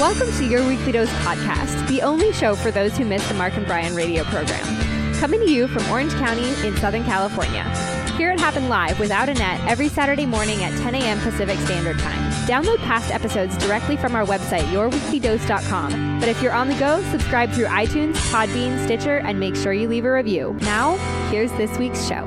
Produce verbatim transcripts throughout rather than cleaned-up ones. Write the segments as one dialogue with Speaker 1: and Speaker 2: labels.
Speaker 1: Welcome to Your Weekly Dose podcast, the only show for those who miss the Mark and Brian radio program. Coming to you from Orange County in Southern California. Hear it happen live without a net every Saturday morning at ten a.m. Pacific Standard Time. Download past episodes directly from our website, your weekly dose dot com. But if you're on the go, subscribe through iTunes, Podbean, Stitcher, and make sure you leave a review. Now, here's this week's show.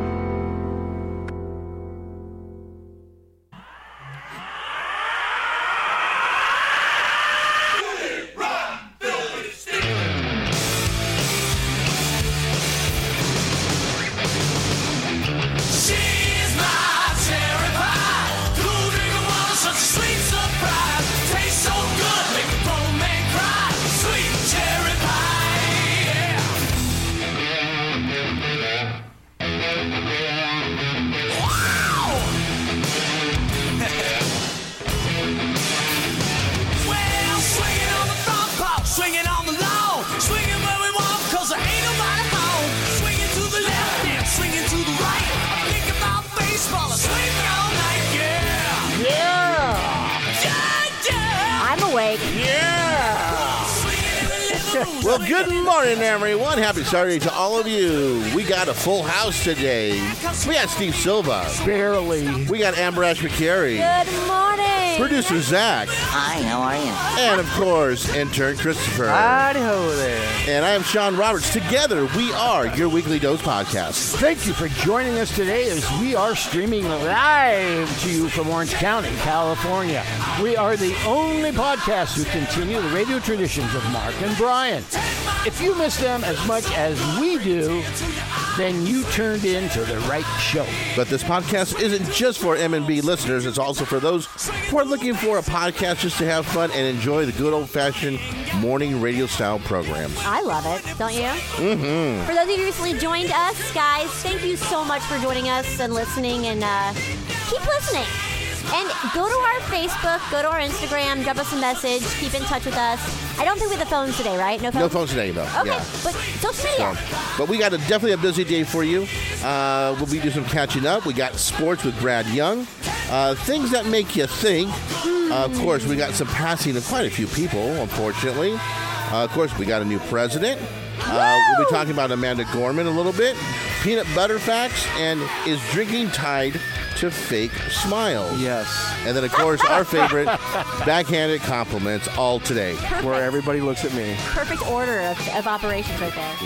Speaker 2: Well, good morning, everyone. Happy Saturday to all of you. We got a full house today. We got Steve Silva.
Speaker 3: Barely.
Speaker 2: We got Amber Ash McCary.
Speaker 4: Good morning.
Speaker 2: Producer Zach.
Speaker 5: Hi, how are you?
Speaker 2: And, of course, intern Christopher.
Speaker 3: Howdy-ho there.
Speaker 2: And I am Sean Roberts. Together, we are Your Weekly Dose Podcast.
Speaker 3: Thank you for joining us today as we are streaming live to you from Orange County, California. We are the only podcast who continue the radio traditions of Mark and Brian. If you miss them as much as we do, then you turned into the right show.
Speaker 2: But this podcast isn't just for M and B listeners. It's also for those who are looking for a podcast just to have fun and enjoy the good old-fashioned morning radio-style programs.
Speaker 4: I love it, don't you?
Speaker 2: Mm-hmm.
Speaker 4: For those of you who recently joined us, guys, thank you so much for joining us and listening, and uh, keep listening. And go to our Facebook, go to our Instagram, drop us a message, keep in touch with us. I don't think we have the phones today, right? No phones?
Speaker 2: No phones today, though.
Speaker 4: Okay,
Speaker 2: yeah.
Speaker 4: but social media.
Speaker 2: So, but we got a, definitely a busy day for you. Uh, we'll be doing some catching up. We got sports with Brad Young. Uh, things that make you think. Uh, of course, we got some passing of quite a few people, unfortunately. Uh, of course, we got a new president. Uh, we'll be talking about Amanda Gorman a little bit. Peanut butter facts, and is drinking tied to fake smiles?
Speaker 3: Yes.
Speaker 2: And then, of course, our favorite, backhanded compliments, all today.
Speaker 4: Perfect.
Speaker 3: Where everybody looks at me.
Speaker 4: Perfect order of, of operations right there.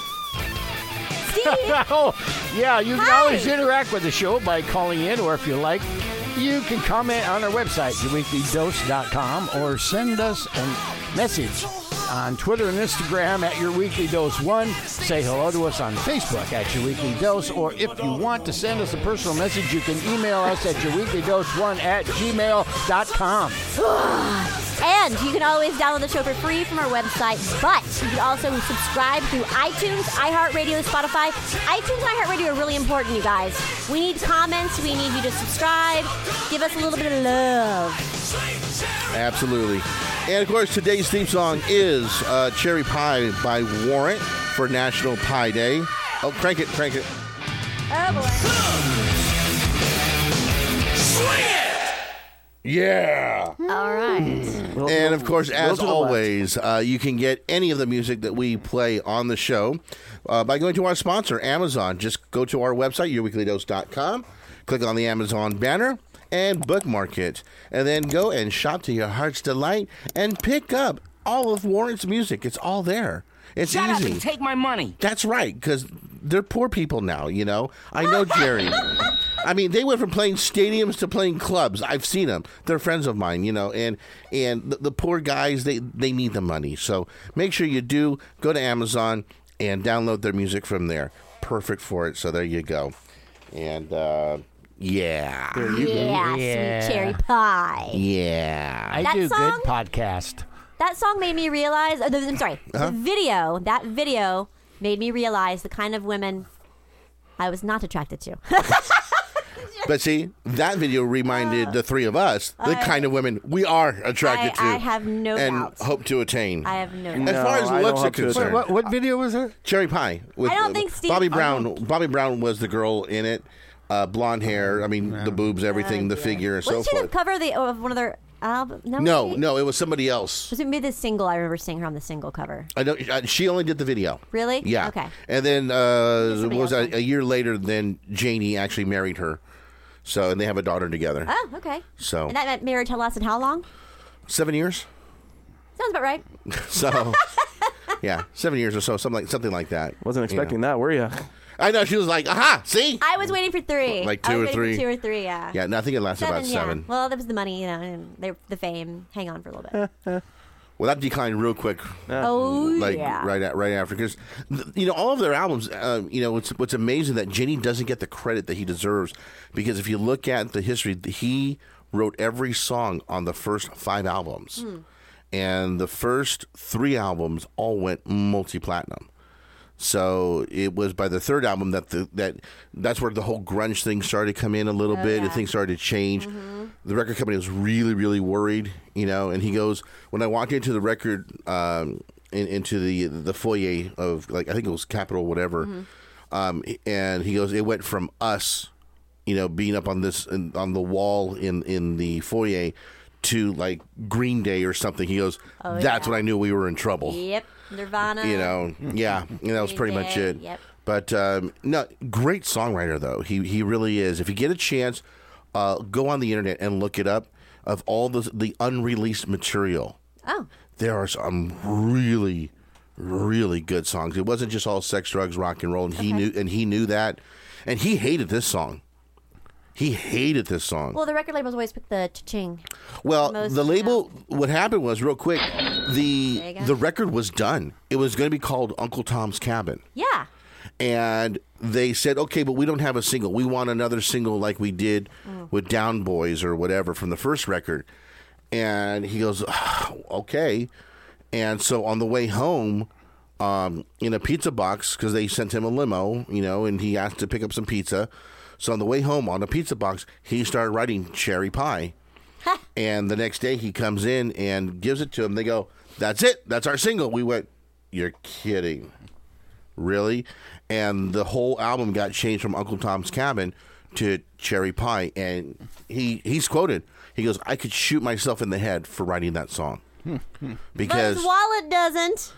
Speaker 4: Steve!
Speaker 3: Oh, yeah, you can
Speaker 4: Hi.
Speaker 3: always interact with the show by calling in, or if you like, you can comment on our website, your weekly dose dot com, or send us a message on Twitter and Instagram at Your Weekly Dose one. Say hello to us on Facebook at Your Weekly Dose, or if you want to send us a personal message, you can email us at your weekly dose one at gmail dot com.
Speaker 4: And you can always download the show for free from our website, but you can also subscribe through iTunes, iHeartRadio, Spotify. iTunes and iHeartRadio are really important, you guys. We need comments. We need you to subscribe. Give us a little bit of love.
Speaker 2: Absolutely. And, of course, today's theme song is uh, Cherry Pie by Warrant for National Pie Day. Oh, crank it, crank it.
Speaker 4: Oh, boy.
Speaker 2: Swing it! Yeah.
Speaker 4: All right.
Speaker 2: And, of course, as always, uh, you can get any of the music that we play on the show uh, by going to our sponsor, Amazon. Just go to our website, your weekly dose dot com, click on the Amazon banner, and bookmark it. And then go and shop to your heart's delight and pick up all of Warrant's music. It's all there. It's
Speaker 5: Shut
Speaker 2: easy.
Speaker 5: up and take my money.
Speaker 2: That's right, because they're poor people now, you know. I know Jerry. I mean, they went from playing stadiums to playing clubs. I've seen them. They're friends of mine, you know. And and the, the poor guys, they, they need the money. So make sure you do go to Amazon and download their music from there. Perfect for it. So there you go. And, uh, yeah.
Speaker 3: There you
Speaker 4: Yeah,
Speaker 3: go.
Speaker 4: sweet cherry pie.
Speaker 2: Yeah.
Speaker 3: I
Speaker 4: That
Speaker 3: do
Speaker 4: song?
Speaker 3: good podcast.
Speaker 4: That song made me realize, oh, the- I'm sorry,
Speaker 2: Uh-huh.
Speaker 4: the video, that video made me realize the kind of women I was not attracted to.
Speaker 2: But see, that video reminded the three of us the
Speaker 4: I-
Speaker 2: kind of women we are attracted
Speaker 4: I-
Speaker 2: to
Speaker 4: I have no
Speaker 2: and
Speaker 4: doubts.
Speaker 2: hope to attain.
Speaker 4: I have no
Speaker 2: As
Speaker 4: doubt.
Speaker 2: far as
Speaker 3: I
Speaker 2: looks
Speaker 3: don't
Speaker 2: are
Speaker 3: have to-
Speaker 2: concerned.
Speaker 3: What, what video was it?
Speaker 2: Cherry Pie. With,
Speaker 4: I don't
Speaker 2: uh,
Speaker 4: think Steve-
Speaker 2: Bobby
Speaker 4: I
Speaker 2: Brown. Bobby Brown was the girl in it. Uh, blonde hair. I mean, the boobs, everything, the figure, and so
Speaker 4: Wasn't she the
Speaker 2: forth.
Speaker 4: cover of, the, of one of their album? No,
Speaker 2: No,
Speaker 4: maybe?
Speaker 2: no, it was somebody else.
Speaker 4: Was it maybe the single? I remember seeing her on the single cover.
Speaker 2: I know uh, she only did the video.
Speaker 4: Really?
Speaker 2: Yeah.
Speaker 4: Okay.
Speaker 2: And then uh,
Speaker 4: Somebody
Speaker 2: was
Speaker 4: else
Speaker 2: a, a year later, then Janie actually married her. So and they have a daughter together.
Speaker 4: Oh, okay.
Speaker 2: So
Speaker 4: And that that marriage lasted how long?
Speaker 2: seven years.
Speaker 4: Sounds about right.
Speaker 2: So yeah, seven years or so, something like something like that.
Speaker 6: Wasn't expecting
Speaker 2: you know.
Speaker 6: that, were you?
Speaker 2: I know she was like, aha, see.
Speaker 4: I was waiting for three.
Speaker 2: Like
Speaker 4: I
Speaker 2: two
Speaker 4: was
Speaker 2: or
Speaker 4: waiting
Speaker 2: three.
Speaker 4: For two or three, yeah.
Speaker 2: Yeah, no, I think it lasted about
Speaker 4: yeah.
Speaker 2: seven.
Speaker 4: Well, that was the money, you know, and they, the fame. Hang on for a little bit.
Speaker 2: Well, that declined real quick.
Speaker 4: Oh,
Speaker 2: like
Speaker 4: yeah.
Speaker 2: right at, right after, because you know all of their albums. Uh, you know, it's what's amazing that Jenny doesn't get the credit that he deserves, because if you look at the history, he wrote every song on the first five albums,
Speaker 4: Mm.
Speaker 2: and the first three albums all went multi-platinum. So it was by the third album that the, that that's where the whole grunge thing started to come in a little
Speaker 4: Oh,
Speaker 2: bit,
Speaker 4: yeah.
Speaker 2: and things started to change.
Speaker 4: Mm-hmm.
Speaker 2: The record company was really, really worried, you know. And he goes, when I walked into the record, um, in, into the the foyer of, like, I think it was Capitol, whatever,
Speaker 4: Mm-hmm.
Speaker 2: um, and he goes, it went from us, you know, being up on this on the wall in in the foyer to like Green Day or something. He goes,
Speaker 4: Oh,
Speaker 2: that's
Speaker 4: yeah.
Speaker 2: when I knew we were in trouble.
Speaker 4: Yep. Nirvana.
Speaker 2: You know, yeah, and that was pretty
Speaker 4: Green
Speaker 2: much
Speaker 4: Day,
Speaker 2: it.
Speaker 4: yep.
Speaker 2: But um, no, great songwriter though. He he really is. If you get a chance, uh, go on the internet and look it up. Of all the the unreleased material,
Speaker 4: Oh.
Speaker 2: there are some really, really good songs. It wasn't just all sex, drugs, rock and roll, and he
Speaker 4: Okay.
Speaker 2: knew and he knew that, and he hated this song. He hated this song.
Speaker 4: Well, the record labels always pick the cha-ching.
Speaker 2: Well,
Speaker 4: most,
Speaker 2: the label.
Speaker 4: uh,
Speaker 2: What happened was, real quick,
Speaker 4: There
Speaker 2: the
Speaker 4: you go.
Speaker 2: the record was done. It was going to be called Uncle Tom's Cabin,
Speaker 4: Yeah.
Speaker 2: and they said, "Okay, but we don't have a single. We want another single like we did
Speaker 4: Mm.
Speaker 2: with Down Boys or whatever from the first record." And he goes, "Okay." And so on the way home, um, in a pizza box, because they sent him a limo, you know, and he asked to pick up some pizza. So on the way home, on a pizza box, he started writing Cherry Pie. And the next day he comes in and gives it to him. They go, "That's it. That's our single." We went, "You're kidding. Really?" And the whole album got changed from Uncle Tom's Cabin to Cherry Pie. And he he's quoted. He goes, "I could shoot myself in the head for writing that song."
Speaker 4: But
Speaker 2: Because
Speaker 4: his wallet doesn't.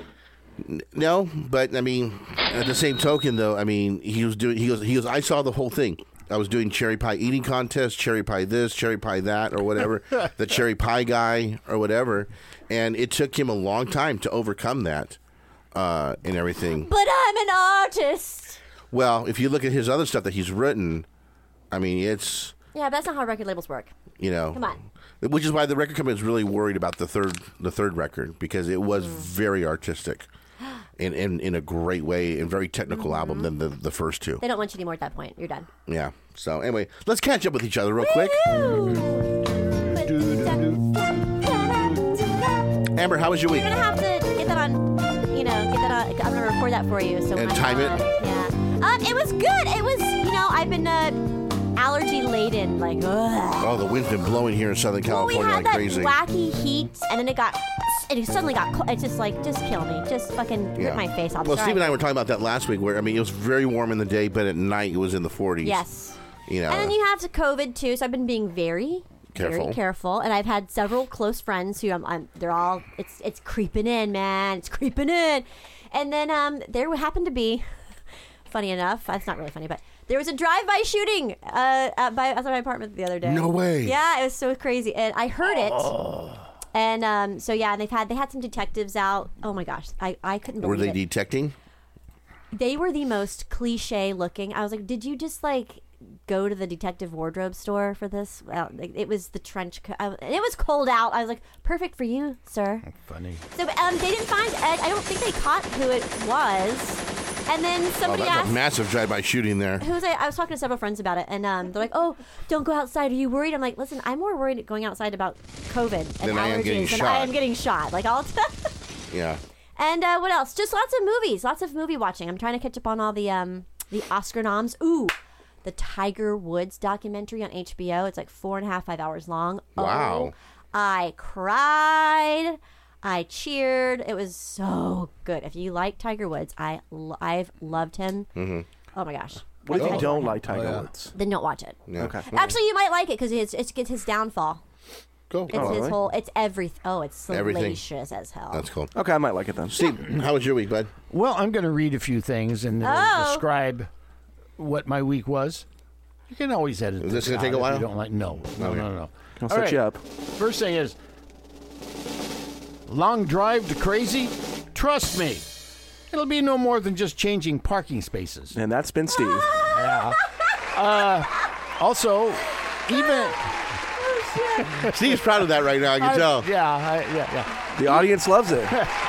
Speaker 2: no, but I mean, at the same token, though, I mean, he was doing. He goes. He goes. I saw the whole thing. I was doing cherry pie eating contest, cherry pie this, cherry pie that, or whatever. The cherry pie guy, or whatever, and it took him a long time to overcome that, uh, and everything.
Speaker 4: But I'm an artist.
Speaker 2: Well, if you look at his other stuff that he's written, I mean, it's
Speaker 4: Yeah, but that's not how record labels work.
Speaker 2: you know,
Speaker 4: Come on.
Speaker 2: which is why the record company was really worried about the third the third record, because it was very artistic. In, in, in a great way, and very technical album than the, the first two.
Speaker 4: They don't want you anymore at that point. You're done.
Speaker 2: Yeah. So anyway, let's catch up with each other real quick. Amber, how was your week?
Speaker 4: You're gonna have to get that on. You know, get that on. I'm gonna record that for you. So
Speaker 2: And
Speaker 4: when
Speaker 2: time
Speaker 4: I'm
Speaker 2: it?
Speaker 4: on- Yeah. Um, it was good. It was. You know, I've been uh, allergy laden. Like, ugh.
Speaker 2: Oh, the wind's been blowing here in Southern
Speaker 4: Well, we
Speaker 2: California
Speaker 4: had
Speaker 2: like
Speaker 4: that
Speaker 2: crazy.
Speaker 4: wacky heat, and then it got. It suddenly got. Cl- it's just like, just kill me. Just fucking rip my face off.
Speaker 2: Well,
Speaker 4: Sorry.
Speaker 2: Steve and I were talking about that last week, where I mean, it was very warm in the day, but at night it was in the forties.
Speaker 4: Yes.
Speaker 2: You know.
Speaker 4: And then you have to COVID too, so I've been being very,
Speaker 2: Careful.
Speaker 4: very careful. And I've had several close friends who I'm, I'm they're all it's it's creeping in, man, it's creeping in. And then um, there happened to be, funny enough, that's not really funny, but there was a drive-by shooting uh, at by outside my apartment the other day.
Speaker 2: No way.
Speaker 4: Yeah, it was so crazy, and I heard it. And um, so yeah, and they've had they had some detectives out. Oh my gosh, I, I couldn't
Speaker 2: Were
Speaker 4: believe
Speaker 2: they
Speaker 4: it.
Speaker 2: detecting?
Speaker 4: They were the most cliche looking. I was like, did you just like go to the detective wardrobe store for this? Well, like, it was the trench coat. I- It was cold out. I was like, perfect for you, sir.
Speaker 3: Funny.
Speaker 4: So um, they didn't find. I I don't think they caught who it was. And then
Speaker 2: Oh,
Speaker 4: somebody
Speaker 2: that's
Speaker 4: asked.
Speaker 2: a massive drive-by shooting there.
Speaker 4: Who was I? I was talking to several friends about it, and um, they're like, "Oh, don't go outside. Are you worried?" I'm like, "Listen, I'm more worried going outside about COVID and
Speaker 2: Than I am
Speaker 4: allergies
Speaker 2: getting
Speaker 4: than
Speaker 2: shot.
Speaker 4: I am getting shot." Like all.
Speaker 2: Yeah.
Speaker 4: And uh, what else? Just lots of movies, lots of movie watching. I'm trying to catch up on all the um the Oscar noms. Ooh, the Tiger Woods documentary on H B O. It's like four and a half, five hours long.
Speaker 2: Wow.
Speaker 4: Oh, I cried. I cheered. It was so good. If you like Tiger Woods, I lo- I've loved him.
Speaker 2: Mm-hmm.
Speaker 4: Oh my gosh.
Speaker 6: What if
Speaker 4: I-
Speaker 6: you
Speaker 4: I-
Speaker 6: don't like Tiger
Speaker 7: Oh, yeah.
Speaker 6: Woods?
Speaker 4: Then don't watch it.
Speaker 2: Yeah.
Speaker 6: Okay.
Speaker 4: Actually, you might like it because it's it's it's his downfall.
Speaker 2: Go.
Speaker 4: It's
Speaker 2: Oh,
Speaker 4: his
Speaker 6: really?
Speaker 4: whole. It's every. Oh, it's
Speaker 2: Everything.
Speaker 4: salacious as hell.
Speaker 2: That's cool.
Speaker 6: Okay, I might like it then.
Speaker 2: Steve, how was your week, bud?
Speaker 3: Well, I'm going to read a few things and then
Speaker 4: Oh.
Speaker 3: describe what my week was. You can always edit
Speaker 2: Is this gonna
Speaker 3: out
Speaker 2: take a
Speaker 3: if
Speaker 2: while?
Speaker 3: You don't like? No, no,
Speaker 2: Okay.
Speaker 3: no, no.
Speaker 6: I'll
Speaker 3: All
Speaker 6: set
Speaker 3: right.
Speaker 6: you up.
Speaker 3: First thing is, long drive to Crazy. Trust me, it'll be no more than just changing parking spaces.
Speaker 6: And that's been Steve.
Speaker 3: Yeah. Uh, also, even
Speaker 2: Steve's proud of that right now. I can
Speaker 3: I-
Speaker 2: tell.
Speaker 3: yeah, I, yeah, yeah.
Speaker 6: The audience loves it.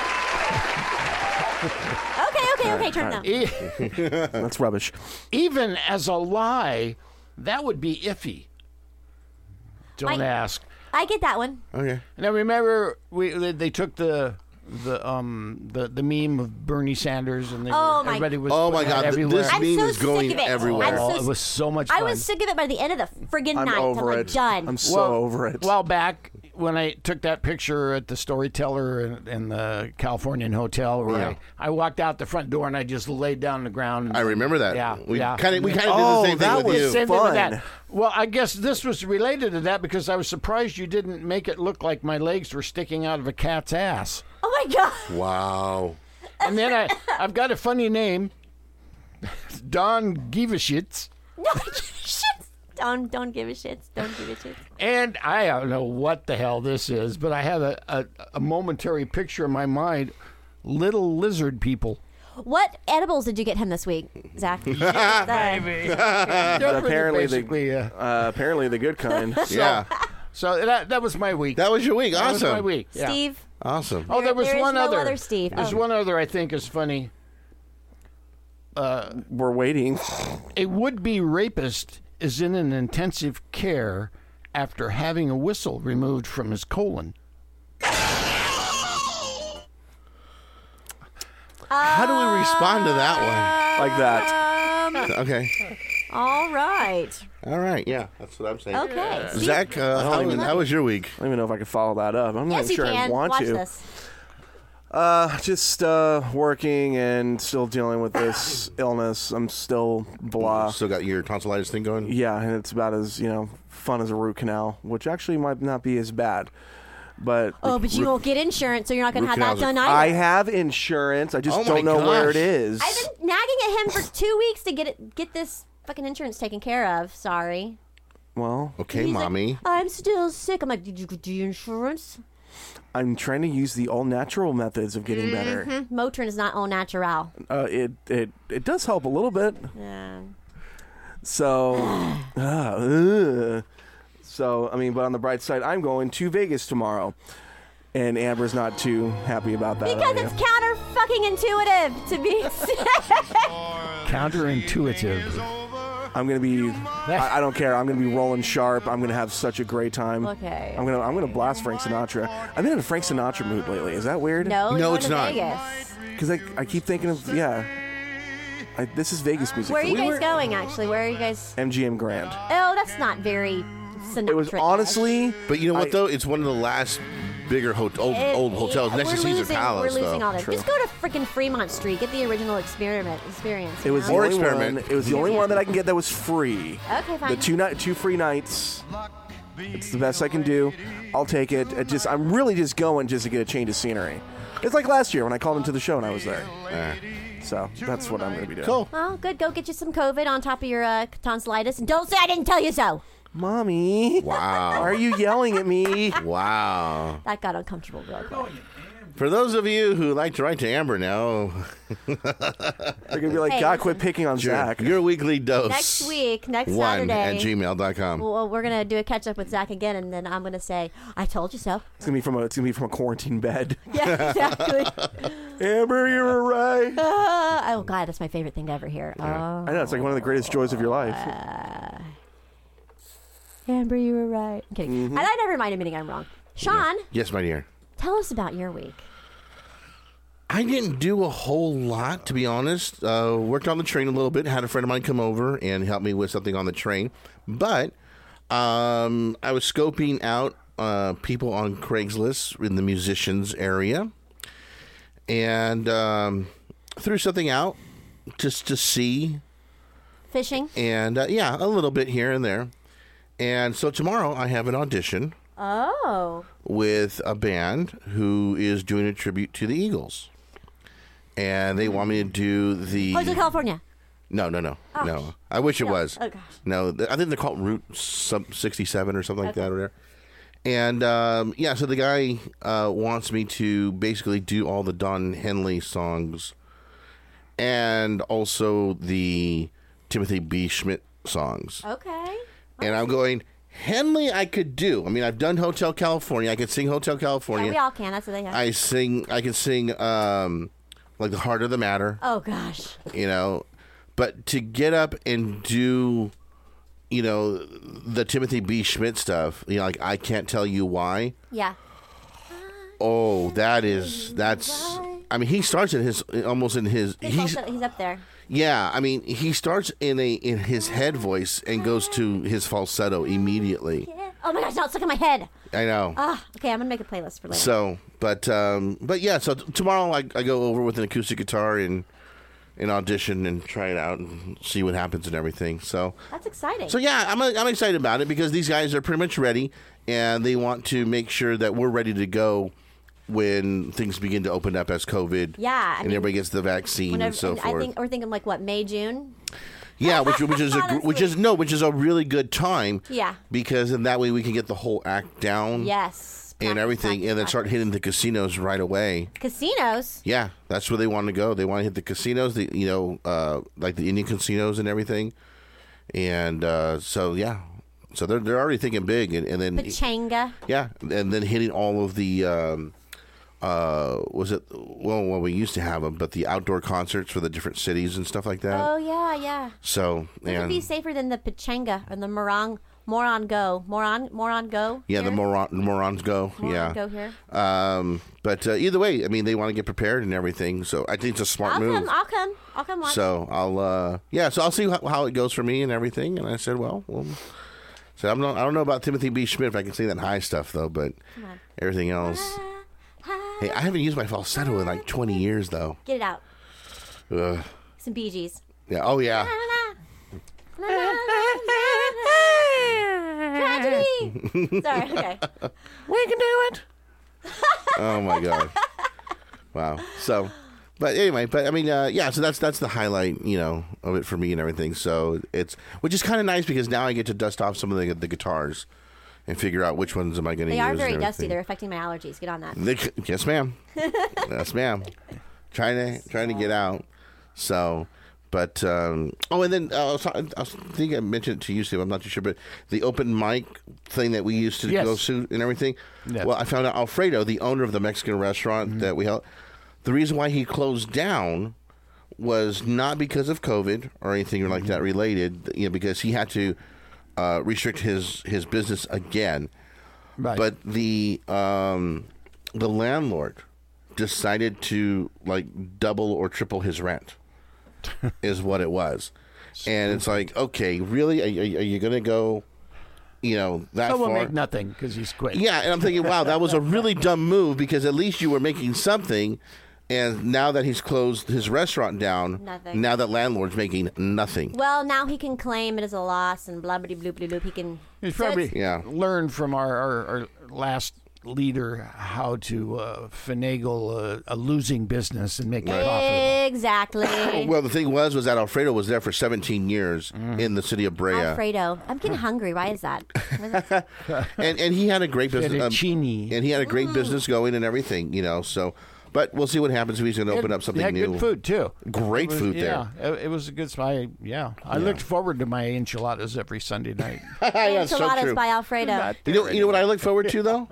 Speaker 4: Okay, okay, okay. Turn down.
Speaker 3: E-
Speaker 6: That's rubbish.
Speaker 3: even as a lie, that would be iffy. Don't
Speaker 4: My-
Speaker 3: ask.
Speaker 4: I get that one.
Speaker 2: Okay.
Speaker 3: Now remember, we they, they took the the um the, the meme of Bernie Sanders and they
Speaker 4: Oh,
Speaker 3: were,
Speaker 4: my-
Speaker 3: everybody was
Speaker 2: Oh, my
Speaker 3: putting it
Speaker 2: God. th-
Speaker 3: everywhere.
Speaker 2: This
Speaker 4: I'm
Speaker 2: meme
Speaker 4: so
Speaker 2: is going
Speaker 4: sick of it.
Speaker 2: everywhere.
Speaker 4: I'm
Speaker 3: Oh,
Speaker 4: so
Speaker 3: it was so much fun.
Speaker 4: I was sick of it by the end of the friggin'
Speaker 6: I'm
Speaker 4: night.
Speaker 6: over
Speaker 4: I'm like,
Speaker 6: it.
Speaker 4: done.
Speaker 6: I'm so
Speaker 3: well,
Speaker 6: over it.
Speaker 3: A while back, when I took that picture at the Storyteller in, in the Californian Hotel, where
Speaker 2: Yeah.
Speaker 3: I, I walked out the front door and I just laid down on the ground. And,
Speaker 2: I remember that.
Speaker 3: Yeah,
Speaker 2: We
Speaker 3: yeah.
Speaker 2: kind of we kind of
Speaker 6: Oh,
Speaker 2: did the same
Speaker 6: that
Speaker 2: thing with
Speaker 6: was
Speaker 2: you.
Speaker 3: Same thing with
Speaker 6: fun.
Speaker 3: that. Well, I guess this was related to that because I was surprised you didn't make it look like my legs were sticking out of a cat's ass.
Speaker 4: Oh my god.
Speaker 2: Wow.
Speaker 3: And then I, I've got a funny name, Don Givashitz.
Speaker 4: No, shit. Don't don't give a shit. Don't give a shit.
Speaker 3: And I don't know what the hell this is, but I have a, a, a momentary picture in my mind. Little lizard people.
Speaker 4: What edibles did you get him this week, Zach? Baby.
Speaker 6: apparently the
Speaker 3: basically, uh,
Speaker 6: uh, apparently the good kind.
Speaker 2: Yeah.
Speaker 3: so that that was my week.
Speaker 2: That was your week.
Speaker 3: That was
Speaker 2: Awesome.
Speaker 3: my week. Yeah.
Speaker 4: Steve.
Speaker 2: Awesome.
Speaker 3: Oh, there was
Speaker 4: There is
Speaker 3: one
Speaker 4: no
Speaker 3: other.
Speaker 4: other Steve.
Speaker 3: There's
Speaker 4: Oh.
Speaker 3: one other I think is funny.
Speaker 6: We're waiting.
Speaker 3: A would-be rapist is in an intensive care after having a whistle removed from his colon.
Speaker 2: How do we respond to that
Speaker 6: Like that.
Speaker 2: one? Okay.
Speaker 4: All right.
Speaker 2: All right. Yeah, that's what I'm saying.
Speaker 4: Okay. Steve,
Speaker 2: Zach, uh, how,
Speaker 6: even-
Speaker 2: how was your week?
Speaker 6: I don't even know if I can follow that up. I'm not
Speaker 4: yes,
Speaker 6: even sure
Speaker 4: you can.
Speaker 6: I want
Speaker 4: Watch
Speaker 6: to.
Speaker 4: this.
Speaker 6: Uh, just uh, working and still dealing with this illness. I'm still blah.
Speaker 2: Still got your tonsillitis thing going?
Speaker 6: Yeah, and it's about as, you know, fun as a root canal, which actually might not be as bad. But
Speaker 4: Oh, but you won't get insurance, so you're not going to
Speaker 2: root
Speaker 4: have that
Speaker 2: canals
Speaker 4: done
Speaker 2: are-
Speaker 6: I
Speaker 4: either.
Speaker 6: have insurance. I just
Speaker 2: Oh my
Speaker 6: don't know where it
Speaker 2: gosh.
Speaker 6: is.
Speaker 4: I've been nagging at him for two weeks to get it, get this fucking insurance taken care of. Sorry.
Speaker 6: Well,
Speaker 2: Okay,
Speaker 4: He's like,
Speaker 2: mommy.
Speaker 4: I'm still sick. I'm like, did you get the insurance?
Speaker 6: I'm trying to use the all natural methods of getting better.
Speaker 4: Hmm, Motrin is not au natural.
Speaker 6: Uh, it it it does help a little bit.
Speaker 4: Yeah.
Speaker 6: So, ah, ugh. so I mean, but on the bright side, I'm going to Vegas tomorrow, and Amber's not too happy about that.
Speaker 4: Because
Speaker 6: idea.
Speaker 4: it's counter fucking intuitive to be sick.
Speaker 3: Counterintuitive.
Speaker 6: I'm gonna be. I, I don't care. I'm gonna be rolling sharp. I'm gonna have such a great time.
Speaker 4: Okay.
Speaker 6: I'm gonna. I'm gonna blast Frank Sinatra. I've been in a Frank Sinatra mood lately. Is that weird?
Speaker 4: No,
Speaker 2: No,
Speaker 4: you're going
Speaker 2: it's
Speaker 4: to
Speaker 2: not.
Speaker 4: Vegas.
Speaker 6: Because I, I keep thinking of yeah. I, this is Vegas music.
Speaker 4: Where are you
Speaker 6: We
Speaker 4: guys
Speaker 6: were-
Speaker 4: going, actually? Where are you guys?
Speaker 6: M G M Grand.
Speaker 4: Oh, that's not very Sinatra.
Speaker 6: It was honestly.
Speaker 2: But you know what,
Speaker 6: I-
Speaker 2: though? It's one of the last bigger hot- old, old hotels next
Speaker 4: we're
Speaker 2: to Caesar
Speaker 4: losing,
Speaker 2: Palace,
Speaker 4: We're losing
Speaker 2: though.
Speaker 4: all that.
Speaker 6: True.
Speaker 4: Just go to freaking Fremont Street. Get the original experiment experience.
Speaker 6: It
Speaker 4: you
Speaker 6: was the
Speaker 4: know?
Speaker 2: Or
Speaker 6: only
Speaker 2: experiment.
Speaker 6: one. It was the only one that I can get that was free.
Speaker 4: Okay, fine.
Speaker 6: The two night, two free nights. It's the best I can do. I'll take it. It just, I'm really just going just to get a change of scenery. It's like last year when I called into the show and I was there.
Speaker 2: Eh.
Speaker 6: So that's what I'm going to be doing.
Speaker 2: Cool.
Speaker 4: Well, good. Go get you some COVID on top of your uh, tonsillitis, and don't say I didn't tell you so.
Speaker 6: Mommy, why
Speaker 2: Wow.
Speaker 6: are you yelling at me?
Speaker 2: Wow.
Speaker 4: That got uncomfortable real quick.
Speaker 2: For those of you who like to write to Amber now,
Speaker 6: They're going to be like,
Speaker 4: Hey,
Speaker 6: God,
Speaker 4: listen.
Speaker 6: quit picking on
Speaker 2: your,
Speaker 6: Zach.
Speaker 2: your weekly dose.
Speaker 4: Next week, next
Speaker 2: one
Speaker 4: Saturday.
Speaker 2: at gmail dot com.
Speaker 4: Well, we're gonna do a catch up with Zach again, and then I'm gonna say, "I told you so."
Speaker 6: It's gonna be from a it's gonna be from a quarantine bed.
Speaker 4: Yeah, exactly.
Speaker 6: Amber, you were right.
Speaker 4: Uh, oh God, that's my favorite thing to ever hear. Oh,
Speaker 6: I know it's like one of the greatest joys of your life.
Speaker 4: Amber, you were right. I'm kidding.
Speaker 6: Mm-hmm.
Speaker 4: And I never mind admitting I'm wrong. Sean,
Speaker 2: Yes, my dear.
Speaker 4: tell us about your week.
Speaker 2: I didn't do a whole lot, to be honest. Uh, worked on the train a little bit. Had a friend of mine come over and help me with something on the train. But um, I was scoping out uh, people on Craigslist in the musicians area. And um, threw something out just to see.
Speaker 4: Fishing.
Speaker 2: And uh, yeah, a little bit here and there. And so tomorrow I have an audition
Speaker 4: Oh.
Speaker 2: with a band who is doing a tribute to the Eagles. And they want me to do the...
Speaker 4: Hotel California.
Speaker 2: No, no, no,
Speaker 4: Oh,
Speaker 2: no. I wish it
Speaker 4: no.
Speaker 2: was.
Speaker 4: Oh, gosh.
Speaker 2: No, th- I think they're called Route some sixty-seven or something like
Speaker 4: Okay.
Speaker 2: that over there. And, um, yeah, so the guy uh, wants me to basically do all the Don Henley songs and also the Timothy B. Schmidt songs.
Speaker 4: Okay.
Speaker 2: And I'm going, Henley I could do. I mean, I've done Hotel California. I could sing Hotel California.
Speaker 4: Yeah, we all can. That's what they have.
Speaker 2: I sing, I can sing, um, like The Heart of the Matter,
Speaker 4: oh, gosh.
Speaker 2: you know. But to get up and do, you know, the Timothy B. Schmidt stuff, you know, like I Can't Tell You Why.
Speaker 4: Yeah.
Speaker 2: Oh, that is, that's, I mean, he starts in his, almost in his,
Speaker 4: He's,
Speaker 2: he's,
Speaker 4: also, he's up there.
Speaker 2: yeah, I mean, he starts in a, in his head voice and goes to his falsetto immediately.
Speaker 4: Yeah. Oh, my gosh. Now it's stuck in my head.
Speaker 2: I know.
Speaker 4: Ah, okay. I'm going to make a playlist for later.
Speaker 2: So, but, um, but yeah, so t- tomorrow I, I go over with an acoustic guitar and, and audition and try it out and see what happens and everything. So,
Speaker 4: That's exciting.
Speaker 2: so yeah, I'm I'm excited about it because these guys are pretty much ready and they want to make sure that we're ready to go when things begin to open up as COVID.
Speaker 4: Yeah, I
Speaker 2: and
Speaker 4: mean,
Speaker 2: everybody gets the vaccine
Speaker 4: Whenever,
Speaker 2: and so
Speaker 4: and
Speaker 2: forth.
Speaker 4: I think we're thinking like what, May, June?
Speaker 2: yeah, which which is a, gr-
Speaker 4: That's
Speaker 2: which is no, which is a really good time.
Speaker 4: Yeah.
Speaker 2: Because in that way we can get the whole act down.
Speaker 4: Yes.
Speaker 2: And
Speaker 4: Practice,
Speaker 2: everything,
Speaker 4: practice,
Speaker 2: and then start
Speaker 4: practice.
Speaker 2: hitting the casinos right away.
Speaker 4: Casinos?
Speaker 2: Yeah, that's where they want to go. They want to hit the casinos, the you know, uh, like the Indian casinos and everything. And uh, so yeah, so they're they're already thinking big, and, and then
Speaker 4: Pachanga.
Speaker 2: yeah, and then hitting all of the um, uh, was it well, well, we used to have them, but the outdoor concerts for the different cities and stuff like that.
Speaker 4: Oh, yeah, yeah.
Speaker 2: So
Speaker 4: It would
Speaker 2: and
Speaker 4: be safer than the Pachanga or the Morong, Moron Go. Moron, Moron Go?
Speaker 2: yeah, the
Speaker 4: here?
Speaker 2: moron, morons go.
Speaker 4: Moron
Speaker 2: yeah,
Speaker 4: Go here.
Speaker 2: Um, but uh, either way, I mean, they want to get prepared and everything. So I think it's a smart
Speaker 4: I'll
Speaker 2: move.
Speaker 4: come, I'll come. I'll come watch.
Speaker 2: So I'll, uh, yeah, so I'll see how, how it goes for me and everything. And I said, well, well, so I'm not, I don't know about Timothy B. Schmidt if I can sing that high stuff though, but
Speaker 4: Come on.
Speaker 2: everything else. Hey, I haven't used my falsetto in like twenty years though.
Speaker 4: Get it out.
Speaker 2: Ugh.
Speaker 4: Some Bee Gees.
Speaker 2: Yeah. Oh yeah.
Speaker 4: Tragedy. Sorry, okay.
Speaker 3: We can do it.
Speaker 2: Oh my god. Wow. So, but anyway, but I mean, uh, yeah. So that's that's the highlight, you know, of it for me and everything. So it's which is kind of nice because now I get to dust off some of the the guitars and figure out which ones am I going to
Speaker 4: They
Speaker 2: use.
Speaker 4: are very
Speaker 2: and
Speaker 4: dusty.
Speaker 2: everything.
Speaker 4: They're affecting my allergies. Get on that.
Speaker 2: They, yes, ma'am. Yes, ma'am. Trying to trying to get out. So, but um, oh, and then uh, I, was, I was think I mentioned it to you, Steve. I'm not too sure, but the open mic thing that we used to
Speaker 3: Yes.
Speaker 2: go to and everything.
Speaker 3: Yeah.
Speaker 2: Well, I found out Alfredo, the owner of the Mexican restaurant
Speaker 3: Mm-hmm.
Speaker 2: that we held, the reason why he closed down was not because of COVID or anything like that related. You know, because he had to uh, restrict his his business again.
Speaker 3: Right.
Speaker 2: But the um, the landlord decided to like double or triple his rent, is what it was, and it's like, okay, really, are, are, are you going to go, you know, that
Speaker 3: so we'll
Speaker 2: far?
Speaker 3: make nothing because he's quit.
Speaker 2: Yeah, and I'm thinking, wow, that was a really dumb move because at least you were making something, and now that he's closed his restaurant down,
Speaker 4: Nothing.
Speaker 2: now that landlord's making nothing.
Speaker 4: Well, now he can claim it as a loss and blah blah blah blah blah. He can.
Speaker 3: He's
Speaker 4: so
Speaker 3: probably
Speaker 4: it's-
Speaker 2: Yeah.
Speaker 3: learned from our, our, our last leader how to uh, finagle a, a losing business and make it profitable.
Speaker 4: Exactly.
Speaker 2: Well, the thing was, was that Alfredo was there for seventeen years in the city of Brea.
Speaker 4: Alfredo. I'm getting hungry. Why is that? What is that?
Speaker 2: and and he had a great business, um,
Speaker 3: Fettuccine.
Speaker 2: and he had a great business going and everything, you know. So, but we'll see what happens if he's going to open up something
Speaker 3: They had
Speaker 2: new.
Speaker 3: good food too.
Speaker 2: Great
Speaker 3: It was-
Speaker 2: food
Speaker 3: yeah, there. It, it was a good spot. Yeah, I looked forward to my enchiladas every Sunday night.
Speaker 2: That's so
Speaker 4: Enchiladas
Speaker 2: true.
Speaker 4: by Alfredo.
Speaker 3: Not
Speaker 2: You know,
Speaker 3: there
Speaker 2: you know what I look forward to though?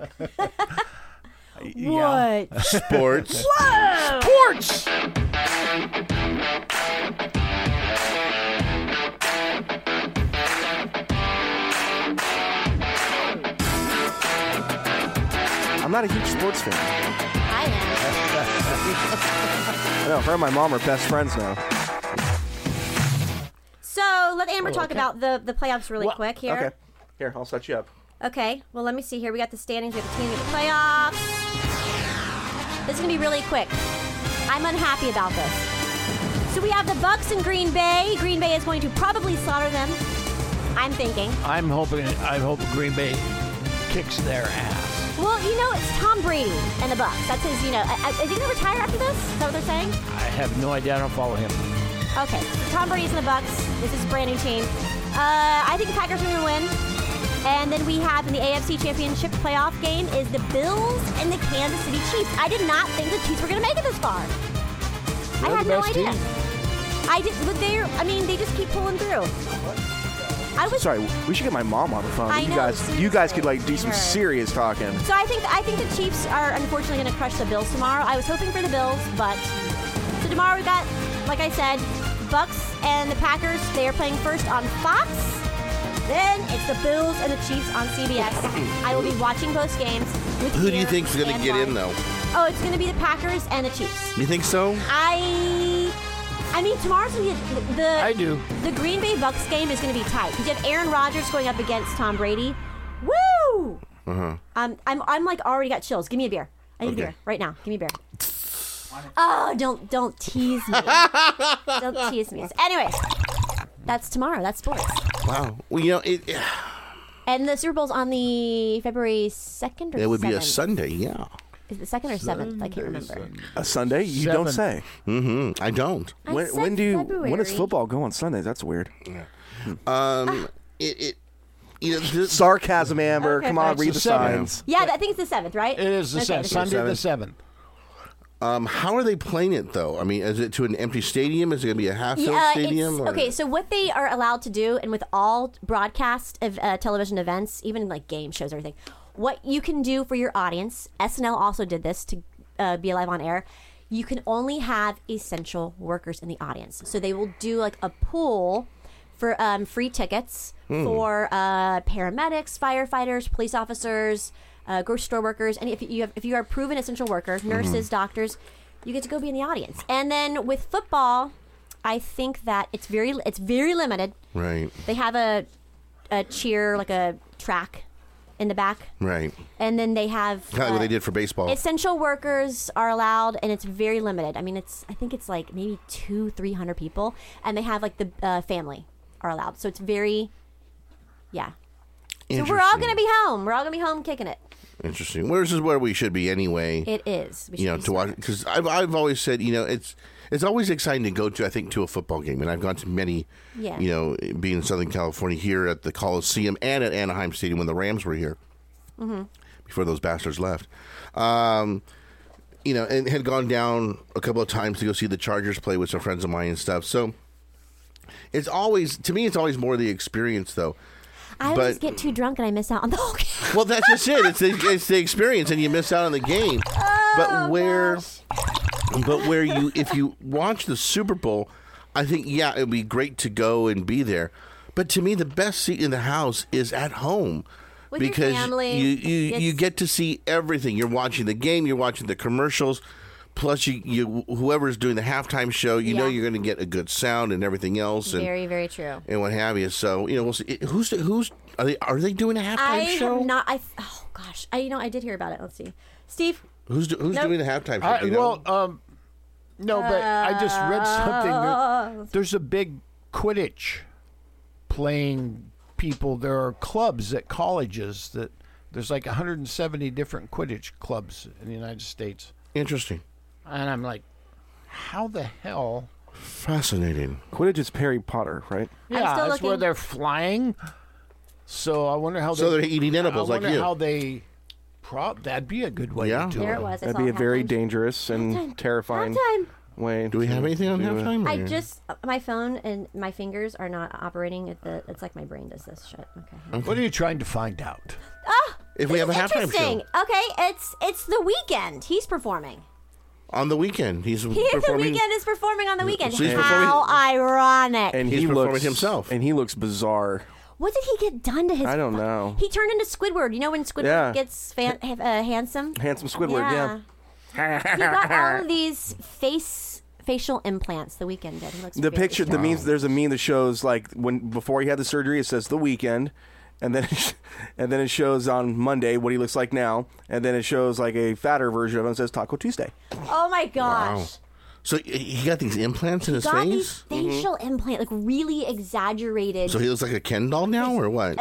Speaker 3: Yeah.
Speaker 4: What?
Speaker 2: Sports.
Speaker 3: Sports.
Speaker 6: I'm not a huge sports fan.
Speaker 4: I am.
Speaker 6: I know, her and my mom are best friends now.
Speaker 4: So let Amber
Speaker 3: Oh,
Speaker 4: talk
Speaker 3: okay.
Speaker 4: about the, the playoffs really
Speaker 3: Well,
Speaker 4: quick here.
Speaker 6: Okay. Here, I'll set you up.
Speaker 4: Okay, well, let me see here. We got the standings. We have the team in the playoffs. This is going to be really quick. I'm unhappy about this. So we have the Bucks in Green Bay. Green Bay is going to probably slaughter them. I'm thinking.
Speaker 3: I'm hoping. I hope Green Bay kicks their ass.
Speaker 4: Well, you know, it's Tom Brady and the Bucks. That's his, you know, I, I, is he going to retire after this? Is that what they're saying?
Speaker 3: I have no idea. I don't follow him.
Speaker 4: Okay, so Tom Brady's in the Bucks. This is a brand new team. Uh, I think the Packers are going to win. And then we have in the A F C Championship playoff game is the Bills and the Kansas City Chiefs. I did not think the Chiefs were going to make it this far.
Speaker 3: They're
Speaker 4: I had
Speaker 3: the
Speaker 4: no
Speaker 3: best
Speaker 4: idea.
Speaker 3: team.
Speaker 4: I did, but they're, I mean, they just keep pulling through. I was
Speaker 6: Sorry, we should get my mom on the phone.
Speaker 4: I
Speaker 6: you
Speaker 4: know,
Speaker 6: guys, you guys could like do some
Speaker 4: seriously.
Speaker 6: serious talking.
Speaker 4: So I think I think the Chiefs are unfortunately going to crush the Bills tomorrow. I was hoping for the Bills, but so tomorrow we got, like I said, Bucks and the Packers. They are playing first on Fox. Then it's the Bills and the Chiefs on C B S. I will be watching both games. With
Speaker 2: Who do you
Speaker 4: Pierre
Speaker 2: think's going to
Speaker 4: and
Speaker 2: get
Speaker 4: Mark.
Speaker 2: in, though?
Speaker 4: Oh, it's going to be the Packers and the Chiefs.
Speaker 2: You think so?
Speaker 4: I, I mean, tomorrow's going to be the, the
Speaker 3: I do.
Speaker 4: The Green Bay Bucks game is going to be tight. You have Aaron Rodgers going up against Tom Brady. Woo!
Speaker 2: Uh-huh.
Speaker 4: Um, I'm I'm like already got chills. Give me a beer. I need
Speaker 2: Okay.
Speaker 4: a beer right now. Give me a beer. Oh, don't don't tease me. Don't tease me. Anyways, that's tomorrow. That's sports.
Speaker 2: Wow. Well, you know, it,
Speaker 4: And the Super Bowl's on the February second or
Speaker 2: it would be a
Speaker 4: seventh?
Speaker 2: Sunday, yeah.
Speaker 4: Is it the second or seventh? I can't remember.
Speaker 6: A Sunday? You don't say.
Speaker 2: Mm-hmm. I don't.
Speaker 4: I
Speaker 6: When,
Speaker 4: said
Speaker 6: when do you? When does
Speaker 4: February.
Speaker 6: football go on Sundays? That's weird.
Speaker 2: Um, it, it, you know, this,
Speaker 6: Sarcasm, Amber.
Speaker 4: Okay,
Speaker 6: Come on,
Speaker 3: fine.
Speaker 6: read
Speaker 3: It's
Speaker 6: the
Speaker 3: the seventh.
Speaker 6: signs.
Speaker 4: Yeah, I think it's the seventh, right?
Speaker 3: It is the
Speaker 4: Okay,
Speaker 3: seventh.
Speaker 4: the
Speaker 3: Sunday the
Speaker 2: seventh.
Speaker 3: seventh.
Speaker 2: um, how are they playing it though? I mean, is it to an empty stadium? Is it going to be a half-filled
Speaker 4: Yeah,
Speaker 2: stadium?
Speaker 4: it's,
Speaker 2: or-
Speaker 4: okay, so what they are allowed to do, and with all broadcast of uh, television events, even like game shows, everything, what you can do for your audience, S N L also did this to uh, be live on air. You can only have essential workers in the audience, so they will do like a pool for um, free tickets for uh, paramedics, firefighters, police officers, uh, grocery store workers, and if you have, if you are a proven essential worker, nurses, doctors, you get to go be in the audience. And then with football, I think that it's very it's very limited.
Speaker 2: Right.
Speaker 4: They have a a cheer like a track in the back,
Speaker 2: Right.
Speaker 4: and then they have
Speaker 2: Kind of like what
Speaker 4: uh,
Speaker 2: they did for baseball.
Speaker 4: essential workers are allowed, and it's very limited. I mean, it's I think it's like maybe two, three hundred people, and they have like the uh, family are allowed. So it's very, yeah. So we're all
Speaker 2: Interesting.
Speaker 4: gonna be home. We're all gonna be home kicking it.
Speaker 2: Interesting. Well, this is where we should be anyway.
Speaker 4: It is. We
Speaker 2: you
Speaker 4: should
Speaker 2: know,
Speaker 4: be
Speaker 2: to watch
Speaker 4: smart.
Speaker 2: because I've I've always said, you know, it's it's always exciting to go to. I think to a football game, and I've gone to many.
Speaker 4: Yeah.
Speaker 2: You know, being in Southern California here at the Coliseum and at Anaheim Stadium when the Rams were here,
Speaker 4: Mm-hmm.
Speaker 2: before those bastards left. Um, you know, and had gone down a couple of times to go see the Chargers play with some friends of mine and stuff. So it's always to me, it's always more the experience, though.
Speaker 4: I
Speaker 2: but-
Speaker 4: always get too drunk and I miss out on the whole game.
Speaker 2: Well, that's just it. It's the, it's the experience, and you miss out on the game.
Speaker 4: Oh,
Speaker 2: but where, but where you, if you watch the Super Bowl, I think yeah, it'd be great to go and be there. But to me, the best seat in the house is at home.
Speaker 4: With your
Speaker 2: because
Speaker 4: family,
Speaker 2: you you, you
Speaker 4: it's-
Speaker 2: get to see everything. You're watching the game. You're watching the commercials. Plus, you, you whoever's doing the halftime show, you know
Speaker 4: Yeah.
Speaker 2: you're going to get a good sound and everything else, and
Speaker 4: Very, very true.
Speaker 2: and what have you. So you know, we'll see. Who's who's are they are they doing a halftime
Speaker 4: I
Speaker 2: show?
Speaker 4: have not. I oh gosh. I you know I did hear about it. Let's see. Steve.
Speaker 2: Who's do, who's
Speaker 4: Nope.
Speaker 2: doing the halftime show?
Speaker 3: I,
Speaker 2: do you know?
Speaker 3: well, um, no, but I just read something. That there's a big Quidditch playing people. There are clubs at colleges that there's like one hundred seventy different Quidditch clubs in the United States.
Speaker 2: Interesting.
Speaker 3: And I'm like, how the hell?
Speaker 2: Fascinating.
Speaker 6: Quidditch is Harry Potter, right?
Speaker 3: Yeah,
Speaker 4: still
Speaker 3: that's where
Speaker 4: looking.
Speaker 3: they're flying. So I wonder how.
Speaker 2: So
Speaker 3: they,
Speaker 2: they're eating edibles
Speaker 3: I
Speaker 2: like
Speaker 3: wonder
Speaker 2: you.
Speaker 3: how they. Prob that'd be a good way
Speaker 2: Yeah.
Speaker 3: to do
Speaker 4: There
Speaker 3: it.
Speaker 4: it was. I
Speaker 6: That'd
Speaker 4: saw
Speaker 6: be a very
Speaker 4: halftime.
Speaker 6: dangerous and
Speaker 4: Halftime.
Speaker 6: terrifying
Speaker 4: Halftime.
Speaker 6: way.
Speaker 2: Do we have anything on
Speaker 6: do it.
Speaker 2: halftime?
Speaker 4: I
Speaker 2: or-
Speaker 4: just my phone and my fingers are not operating at the. It's like my brain does this shit. Okay.
Speaker 3: What are you trying to find out?
Speaker 2: if we have a
Speaker 4: This is
Speaker 2: halftime
Speaker 4: interesting.
Speaker 2: show
Speaker 4: Okay, it's it's the weekend. He's performing.
Speaker 2: on the weekend, he's
Speaker 4: He the
Speaker 2: performing.
Speaker 4: weekend is performing on the weekend.
Speaker 2: So he's
Speaker 4: How ironic!
Speaker 6: And
Speaker 2: He's
Speaker 6: he
Speaker 2: performing
Speaker 6: looks
Speaker 2: himself.
Speaker 6: and he looks bizarre.
Speaker 4: What did he get done to his?
Speaker 6: I don't
Speaker 4: fu-
Speaker 6: know.
Speaker 4: He turned into Squidward. You know when Squidward
Speaker 6: Yeah.
Speaker 4: gets fan, uh, handsome.
Speaker 6: Handsome Squidward, yeah.
Speaker 4: he got all of these face facial implants. The weekend did. He looks
Speaker 6: The
Speaker 4: very
Speaker 6: picture, the
Speaker 4: strong.
Speaker 6: memes. There's a meme that shows like when before he had the surgery, it says the weekend, and then and then it shows on Monday what he looks like now, and then it shows like a fatter version of him. It says Taco Tuesday.
Speaker 4: Oh my gosh.
Speaker 2: Wow. So he got these implants in his
Speaker 4: Got these
Speaker 2: face.
Speaker 4: facial implant, like really exaggerated.
Speaker 2: So he looks like a Ken doll now, or what?
Speaker 4: uh,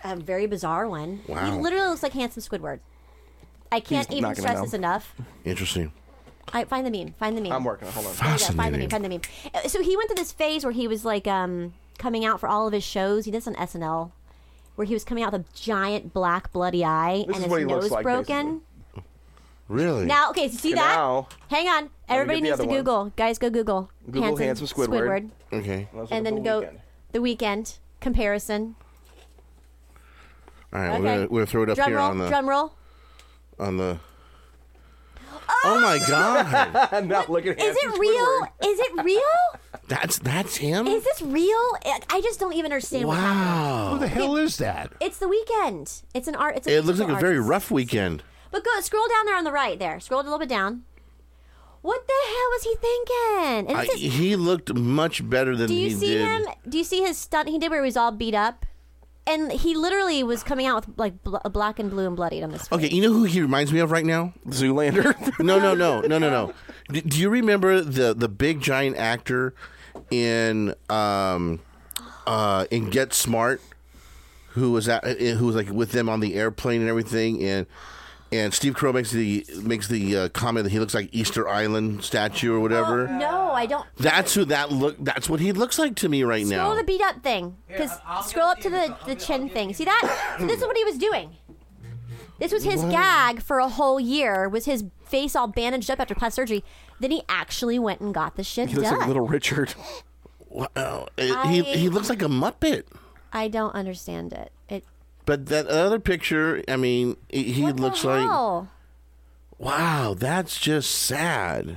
Speaker 4: a very bizarre one.
Speaker 2: Wow.
Speaker 4: He literally looks like handsome Squidward. I can't
Speaker 6: He's
Speaker 4: even
Speaker 6: not gonna
Speaker 4: stress
Speaker 6: know.
Speaker 4: this enough.
Speaker 2: Interesting.
Speaker 4: I find the meme. Find the meme.
Speaker 6: I'm working. Hold on.
Speaker 4: There you go. Find the meme.
Speaker 2: Fascinating.
Speaker 4: Find the meme. Uh, So he went through this phase where he was like um, coming out for all of his shows. He did this on S N L, where he was coming out with a giant black bloody eye
Speaker 6: This
Speaker 4: and
Speaker 6: is what
Speaker 4: his
Speaker 6: he looks
Speaker 4: nose
Speaker 6: like,
Speaker 4: broken.
Speaker 2: Really?
Speaker 4: Now, okay, so see
Speaker 6: Okay,
Speaker 4: that?
Speaker 6: now-
Speaker 4: Hang on. Everybody
Speaker 6: get the
Speaker 4: needs to
Speaker 6: other one.
Speaker 4: Google. Guys, go Google.
Speaker 6: Google handsome Squidward.
Speaker 2: Okay.
Speaker 6: Those are
Speaker 4: And
Speaker 6: the
Speaker 4: then go
Speaker 6: Weeknd.
Speaker 4: the weekend comparison.
Speaker 2: All right,
Speaker 4: Okay.
Speaker 2: we're gonna, we're gonna throw it up
Speaker 4: Drum
Speaker 2: here
Speaker 4: roll.
Speaker 2: on the
Speaker 4: Drum roll.
Speaker 2: on the. Oh my God!
Speaker 6: I'm not looking at
Speaker 4: Is
Speaker 6: handsome
Speaker 4: it real?
Speaker 6: Squidward.
Speaker 4: Is it real?
Speaker 2: That's that's him.
Speaker 4: Is this real? I I just don't even understand what's happening.
Speaker 3: Who
Speaker 2: Wow.
Speaker 3: the hell is that?
Speaker 4: It's the weekend. It's an art. It's a
Speaker 2: It looks like a
Speaker 4: musical
Speaker 2: very
Speaker 4: artist.
Speaker 2: rough weekend.
Speaker 4: But go scroll down there on the right. There, scroll a little bit down. What the hell was he thinking? And
Speaker 2: I,
Speaker 4: this is-
Speaker 2: he looked much better than
Speaker 4: do you
Speaker 2: he
Speaker 4: see
Speaker 2: did.
Speaker 4: him? Do you see his stunt he did where he was all beat up? And he literally was coming out with like bl- black and blue and bloodied on his face.
Speaker 2: Okay, you know who he reminds me of right now?
Speaker 6: Zoolander.
Speaker 2: No, no, no, no, no, no. D- do you remember the the big giant actor in um uh in Get Smart, who was at who was like with them on the airplane and everything, and and Steve Carell makes the makes the uh, comment that he looks like Easter Island statue or whatever.
Speaker 4: No, I don't.
Speaker 2: That's who that look. That's what he looks like to me right
Speaker 4: Scroll
Speaker 2: now.
Speaker 4: the beat up thing. Because scroll up to the, the chin thing. See that? So this is what he was doing. This was his gag for a whole year. Was his face all bandaged up after plastic surgery? Then he actually went and got the shit
Speaker 6: He looks
Speaker 4: done.
Speaker 6: like Little Richard.
Speaker 2: Wow. It- he
Speaker 4: I-
Speaker 2: he looks like a Muppet.
Speaker 4: I don't understand it. It.
Speaker 2: But that other picture, I mean, he he
Speaker 4: What the
Speaker 2: looks like
Speaker 4: hell?
Speaker 2: wow. That's just sad.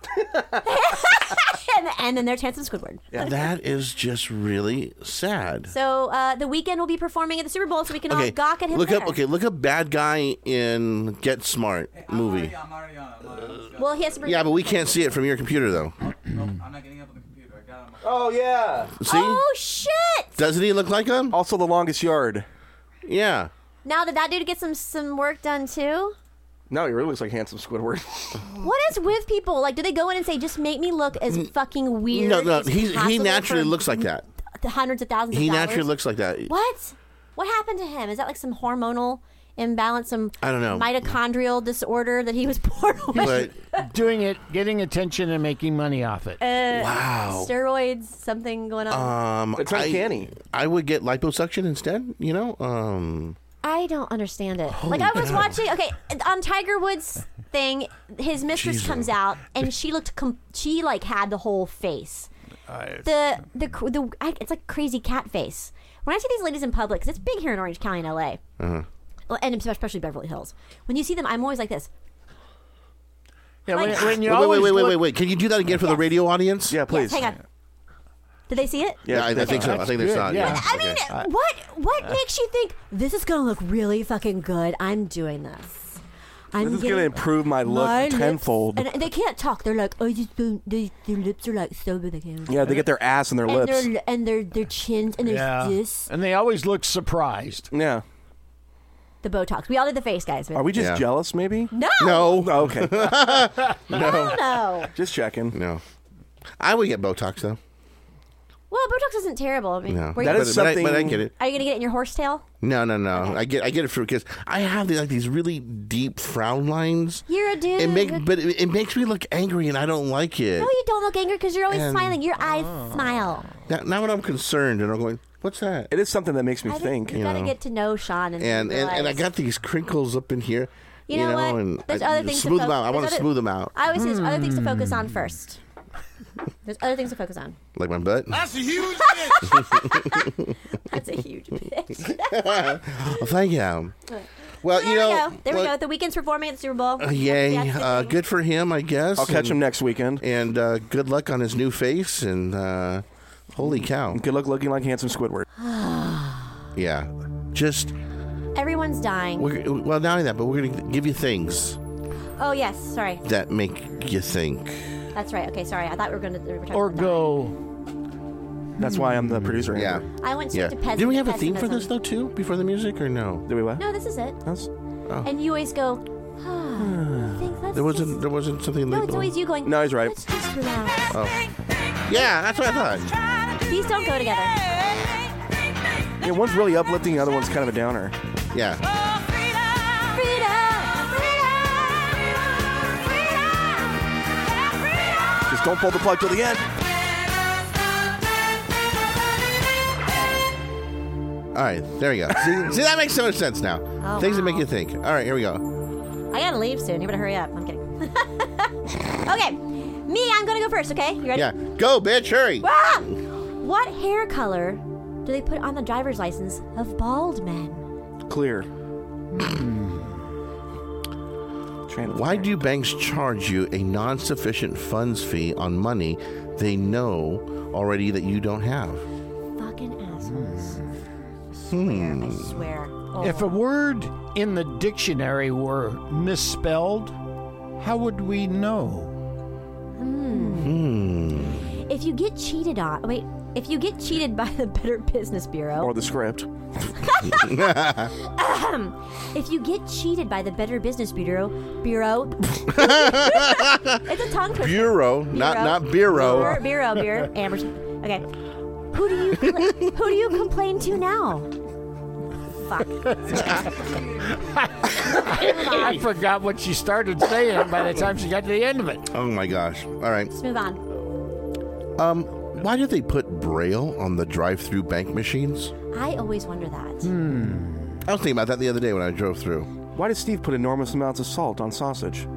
Speaker 4: And, and then there's Handsome Squidward.
Speaker 2: That is just really sad.
Speaker 4: So uh, the weekend will be performing at the Super Bowl, so we can
Speaker 2: Okay,
Speaker 4: all gawk at him
Speaker 2: look
Speaker 4: there.
Speaker 2: up. Okay, look up bad guy in Get Smart movie.
Speaker 7: I'm already on it. I'm already on it. Let's go.
Speaker 4: Well, he has to bring.
Speaker 2: Yeah, but we can't see it from your computer though.
Speaker 7: Nope, I'm not getting up on the computer. I got it on my
Speaker 6: Oh yeah.
Speaker 2: See,
Speaker 4: Oh shit!
Speaker 2: doesn't he look like him?
Speaker 6: Also, The Longest Yard.
Speaker 2: Yeah.
Speaker 4: Now did that dude get some some work done too?
Speaker 6: No, he really looks like handsome Squidward.
Speaker 4: What is with people? Like, do they go in and say, "Just make me look as fucking weird"?
Speaker 2: No, no,
Speaker 4: as
Speaker 2: he he
Speaker 4: possible
Speaker 2: naturally
Speaker 4: for
Speaker 2: looks like that.
Speaker 4: the hundreds of thousands.
Speaker 2: He
Speaker 4: of
Speaker 2: naturally
Speaker 4: dollars?
Speaker 2: looks like that.
Speaker 4: What? What happened to him? Is that like some hormonal imbalance, some
Speaker 2: I don't know.
Speaker 4: mitochondrial disorder that he was born with?
Speaker 2: But
Speaker 3: Doing it, getting attention, and making money off it.
Speaker 4: Uh,
Speaker 2: wow.
Speaker 4: Steroids, something going on.
Speaker 2: Um,
Speaker 6: It's
Speaker 2: I-
Speaker 6: uncanny.
Speaker 2: I, would get liposuction instead. You know. Um.
Speaker 4: I don't understand it. Like I was watching, okay, on Tiger Woods thing, his mistress
Speaker 2: Jesus.
Speaker 4: comes out and she looked, com- she like had the whole face. The the the I, it's like crazy cat face. When I see these ladies in public, 'cause it's big here in Orange County and L A,
Speaker 2: Uh-huh.
Speaker 4: well, and especially Beverly Hills. When you see them, I'm always like this.
Speaker 3: Yeah, when,
Speaker 4: like-
Speaker 3: when you
Speaker 2: Wait, wait,
Speaker 3: always
Speaker 2: wait, wait,
Speaker 3: look-
Speaker 2: wait, wait. Can you do that again for the
Speaker 4: Yes.
Speaker 2: radio audience?
Speaker 6: Yeah, please.
Speaker 4: Yes, hang on. Did they see it?
Speaker 2: Yeah, I, I think so. I think they
Speaker 3: good,
Speaker 2: saw it.
Speaker 3: yeah.
Speaker 2: Yeah.
Speaker 4: I mean,
Speaker 2: Okay.
Speaker 4: what what makes you think this is gonna look really fucking good? I'm doing this. I'm
Speaker 6: This is
Speaker 4: getting-
Speaker 6: gonna improve my look
Speaker 4: My lips-
Speaker 6: tenfold.
Speaker 4: And they can't talk. They're like, I just don't. They, their lips are like so big. They can't.
Speaker 6: Yeah, they get their ass in their
Speaker 4: And
Speaker 6: lips.
Speaker 4: their and their their chins and there's
Speaker 3: Yeah.
Speaker 4: this
Speaker 3: And they always look surprised.
Speaker 6: Yeah.
Speaker 4: the Botox. We all did the face, guys.
Speaker 6: Are we just
Speaker 2: Yeah.
Speaker 6: jealous? Maybe.
Speaker 4: No,
Speaker 2: No,
Speaker 6: Oh, okay.
Speaker 4: no, no.
Speaker 6: Just checking.
Speaker 2: no. I would get Botox though.
Speaker 4: Well, Botox isn't terrible. I mean,
Speaker 2: No,
Speaker 4: were
Speaker 6: That
Speaker 4: you,
Speaker 6: is
Speaker 2: but, but I,
Speaker 6: something-
Speaker 2: but I get it.
Speaker 4: are you gonna get it in your horsetail?
Speaker 2: No, no, no.
Speaker 4: Okay.
Speaker 2: I get, I get it for because I have these, like these really deep frown lines.
Speaker 4: You're a dude.
Speaker 2: It make, but it, it makes me look angry, and I don't like it.
Speaker 4: no, you don't look angry because you're always
Speaker 2: And-
Speaker 4: smiling. Your eyes smile.
Speaker 2: Now, now when I'm concerned, and I'm going, "What's that?"
Speaker 6: It is something that makes me
Speaker 4: I think
Speaker 6: think.
Speaker 4: you
Speaker 2: you
Speaker 4: gotta
Speaker 2: know.
Speaker 4: get to know Sean and
Speaker 2: And and, and I
Speaker 4: realize-
Speaker 2: got these crinkles up in here.
Speaker 4: You know what?
Speaker 2: And
Speaker 4: There's
Speaker 2: I,
Speaker 4: other things to
Speaker 2: smooth
Speaker 4: fo-
Speaker 2: them out. I
Speaker 4: there's
Speaker 2: want to
Speaker 4: other-
Speaker 2: smooth them out,
Speaker 4: I always say there's other things to focus
Speaker 2: Hmm.
Speaker 4: on first. There's other things to focus on.
Speaker 2: like my butt.
Speaker 7: That's a huge bitch.
Speaker 4: That's a huge bitch.
Speaker 2: Well, thank you. Well,
Speaker 4: There
Speaker 2: you know,
Speaker 4: we go. There we
Speaker 2: well,
Speaker 4: go. The weekend's performing at the Super Bowl.
Speaker 2: uh, yay!
Speaker 4: That's the
Speaker 2: Uh,
Speaker 4: thing.
Speaker 2: good for him, I guess.
Speaker 6: I'll catch
Speaker 2: and,
Speaker 6: him next weekend.
Speaker 2: And uh, good luck on his new face. And uh, holy cow!
Speaker 6: Good luck looking like handsome Squidward.
Speaker 2: Yeah, just
Speaker 4: Everyone's dying.
Speaker 2: we're, well, not only that, but we're gonna give you things
Speaker 4: Oh yes, sorry.
Speaker 2: that make you think.
Speaker 4: That's right. Okay, sorry. I thought we were going to. We were talking
Speaker 3: Or
Speaker 4: about
Speaker 3: go.
Speaker 6: That's why I'm the producer.
Speaker 2: Yeah,
Speaker 6: Andrew.
Speaker 4: that. I went straight
Speaker 2: yeah.
Speaker 4: to pes-
Speaker 2: Did we have a theme for
Speaker 4: pessimism.
Speaker 2: this though too before the music or no?
Speaker 6: Did we what?
Speaker 4: No, this is it.
Speaker 6: That's-
Speaker 4: And you always go. Ah, I think let's
Speaker 2: There wasn't.
Speaker 4: just-
Speaker 2: There wasn't something.
Speaker 4: No,
Speaker 2: labeled.
Speaker 4: it's always you going.
Speaker 6: No, he's right.
Speaker 4: Let's just relax.
Speaker 2: Yeah, that's what I thought.
Speaker 4: These don't go together.
Speaker 6: Yeah, one's really uplifting, the other one's kind of a downer.
Speaker 2: Yeah.
Speaker 6: Just don't pull the plug till the end.
Speaker 2: All right, there you go. See, see that makes so much sense now.
Speaker 4: Oh,
Speaker 2: Things that
Speaker 4: wow.
Speaker 2: make you think. All right, here we go.
Speaker 4: I gotta leave soon. You better hurry up. I'm kidding. Okay, me, I'm gonna go first, okay? You ready?
Speaker 2: Yeah. Go, bitch, hurry.
Speaker 4: Ah! What hair color do they put on the driver's license of bald men?
Speaker 6: Clear.
Speaker 2: Why do banks charge you a non-sufficient funds fee on money they know already that you don't have?
Speaker 4: Fucking assholes.
Speaker 2: Hmm.
Speaker 4: I swear. Oh.
Speaker 3: If a word in the dictionary were misspelled, how would we know?
Speaker 2: Hmm.
Speaker 4: If you get cheated on, wait, if you get cheated by the Better Business Bureau,
Speaker 6: Or the script.
Speaker 4: if you get cheated by the Better Business Bureau, Bureau, it's a tongue twister.
Speaker 2: Bureau, not not bureau.
Speaker 4: Bureau, bureau, bureau, Amberson. Okay, who do you who do you complain to now? Fuck.
Speaker 3: I forgot what she started saying by the time she got to the end of it.
Speaker 2: Oh my gosh. All right.
Speaker 4: Let's move on.
Speaker 2: Um, why do they put Braille on the drive-through bank machines?
Speaker 4: I always wonder that.
Speaker 2: I was thinking about that the other day when I drove through.
Speaker 6: Why did Steve put enormous amounts of salt on sausage?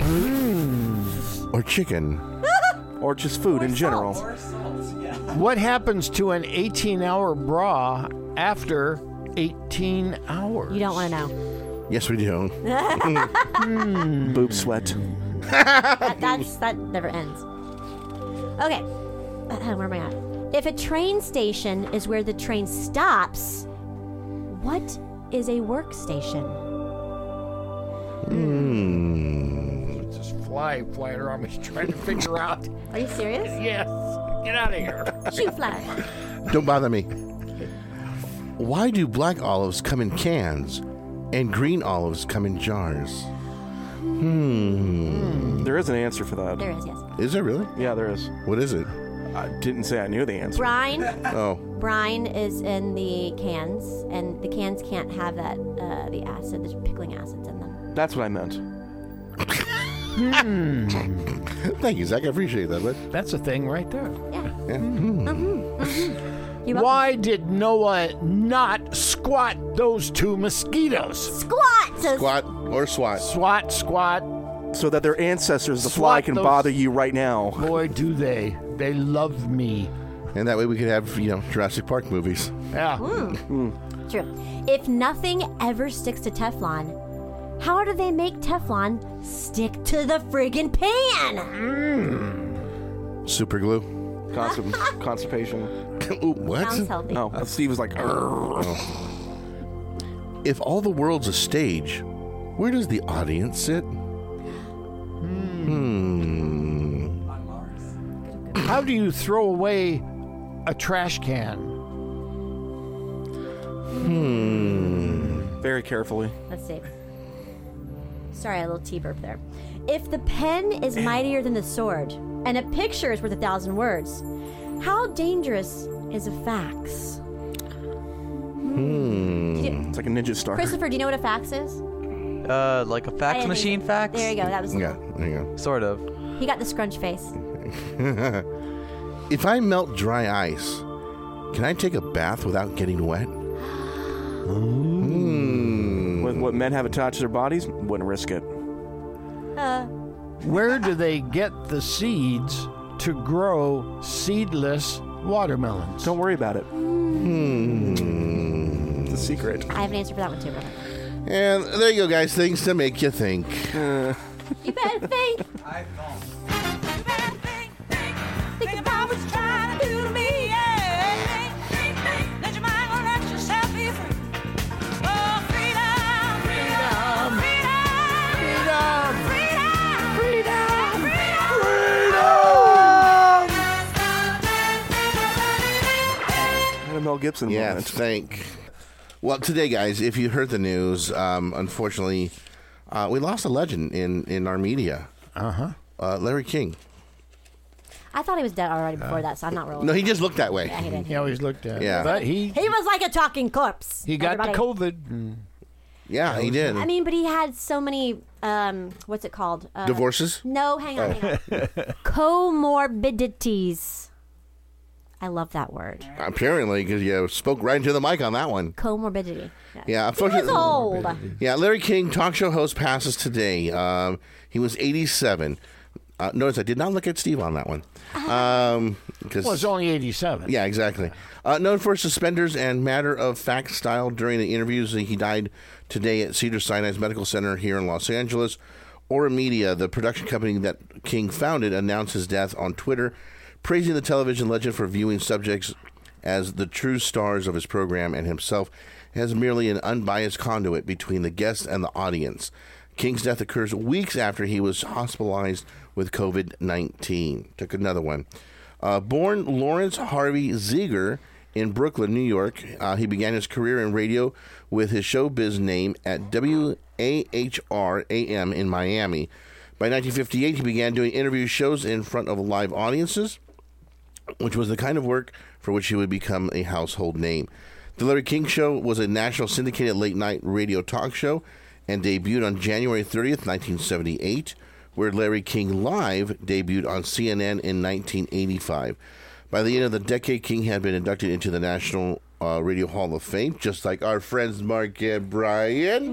Speaker 2: Or chicken.
Speaker 6: Or just food in general?
Speaker 3: What happens to an eighteen-hour bra after eighteen hours?
Speaker 4: You don't want to know.
Speaker 2: Yes, we do.
Speaker 6: Boob sweat.
Speaker 4: That, that's that never ends. Okay, uh, where am I at? If a train station is where the train stops, what is a workstation?
Speaker 2: Hmm.
Speaker 3: Just fly, fly around me trying to figure out.
Speaker 4: Are you serious?
Speaker 3: Yes. Get out of here.
Speaker 4: Shoot fly.
Speaker 2: Don't bother me. Why do black olives come in cans and green olives come in jars? Hmm.
Speaker 6: There is an answer for that.
Speaker 4: There is, yes.
Speaker 2: Is there really?
Speaker 6: Yeah, there is.
Speaker 2: What is it?
Speaker 6: I didn't say I knew the answer.
Speaker 4: Brine.
Speaker 2: Oh.
Speaker 4: Brine is in the cans, and the cans can't have that, uh, the acid, the pickling acids in them.
Speaker 6: That's what I meant.
Speaker 2: Thank you, Zach. I appreciate that, bud.
Speaker 3: That's a thing right there.
Speaker 4: Yeah.
Speaker 2: Yeah.
Speaker 4: Mm-hmm. Mm-hmm. You're welcome.
Speaker 3: Why did Noah not squat those two mosquitoes?
Speaker 4: Squat! So
Speaker 2: Squat or swat.
Speaker 3: Swat, squat.
Speaker 6: So that their ancestors, the fly,
Speaker 3: Swat
Speaker 6: can
Speaker 3: those-
Speaker 6: bother you right now.
Speaker 3: Boy, do they. They love me.
Speaker 2: And that way we could have, you know, Jurassic Park movies.
Speaker 3: Yeah.
Speaker 4: True. If nothing ever sticks to Teflon, how do they make Teflon stick to the friggin' pan?
Speaker 2: Super glue.
Speaker 6: Constip- constipation.
Speaker 2: Ooh, what?
Speaker 4: Sounds healthy.
Speaker 6: No, Steve was like, "Arr."
Speaker 2: If all the world's a stage, where does the audience sit? Hmm.
Speaker 3: How do you throw away a trash can?
Speaker 2: Hmm.
Speaker 6: very carefully.
Speaker 4: Let's see. Sorry, a little T-burp there. If the pen is mightier than the sword, and a picture is worth a thousand words, how dangerous is a fax?
Speaker 2: Hmm.
Speaker 6: It's like a ninja star.
Speaker 4: Christopher, do you know what a fax is?
Speaker 8: Uh, like a
Speaker 4: I
Speaker 8: fax
Speaker 4: didn't
Speaker 8: machine
Speaker 4: think-
Speaker 8: fax?
Speaker 4: There you go. That was
Speaker 2: Yeah, there you go.
Speaker 8: Sort of.
Speaker 4: He got the scrunch face.
Speaker 2: If I melt dry ice, can I take a bath without getting wet? Hmm.
Speaker 6: With what men have attached to their bodies, wouldn't risk it.
Speaker 4: Uh,
Speaker 3: Where do they get the seeds to grow seedless watermelons?
Speaker 6: Don't worry about it.
Speaker 2: Hmm.
Speaker 6: It's a secret.
Speaker 4: I have an answer for that one too, brother.
Speaker 2: And there you go, guys. Things to make you think.
Speaker 6: Uh,
Speaker 4: You better think.
Speaker 7: I don't.
Speaker 4: Think about what you're trying to do to me.
Speaker 9: Let your mind go, let yourself be free. Oh, freedom, freedom, freedom, freedom, freedom,
Speaker 6: and a Mel Gibson
Speaker 2: Yeah,
Speaker 6: moment.
Speaker 2: thank. Well, today, guys, if you heard the news, um, unfortunately, uh, we lost a legend in, in our media.
Speaker 3: Uh-huh.
Speaker 2: Uh, Larry King.
Speaker 4: I thought he was dead already before that, so I'm not really.
Speaker 2: No, he just looked that way.
Speaker 4: Yeah, he did.
Speaker 3: He always looked at.
Speaker 2: Yeah.
Speaker 3: But he
Speaker 4: He was like a talking corpse.
Speaker 3: he got
Speaker 4: everybody.
Speaker 3: the COVID. Mm.
Speaker 2: Yeah, he did.
Speaker 4: I mean, but he had so many. Um, what's it called? Uh,
Speaker 2: Divorces?
Speaker 4: No, hang on, hang on. Comorbidities. I love that word.
Speaker 2: Apparently, because you spoke right into the mic on that one.
Speaker 4: Comorbidity.
Speaker 2: Yeah,
Speaker 4: He
Speaker 2: unfortunately.
Speaker 4: was old.
Speaker 2: Yeah, Larry King, talk show host, passes today. Um, he was eighty-seven. Uh, notice I did not look at Steve on that one. Um, cause,
Speaker 3: Well, it's only eighty-seven.
Speaker 2: yeah, exactly. Uh, known for suspenders and matter-of-fact style during the interviews, he died today at Cedars-Sinai Medical Center here in Los Angeles. Aura Media, the production company that King founded, announced his death on Twitter, praising the television legend for viewing subjects as the true stars of his program and himself as merely an unbiased conduit between the guests and the audience. King's death occurs weeks after he was hospitalized with COVID nineteen. Took another one. Uh, born Lawrence Harvey Ziegler in Brooklyn, New York, uh, he began his career in radio with his showbiz name at W A H R A M in Miami. By nineteen fifty-eight, he began doing interview shows in front of live audiences, which was the kind of work for which he would become a household name. The Larry King Show was a national syndicated late-night radio talk show and debuted on January thirtieth, nineteen seventy-eight, where Larry King Live debuted on C N N in nineteen eighty-five. By the end of the decade, King had been inducted into the National uh, Radio Hall of Fame, just like our friends Mark and Brian.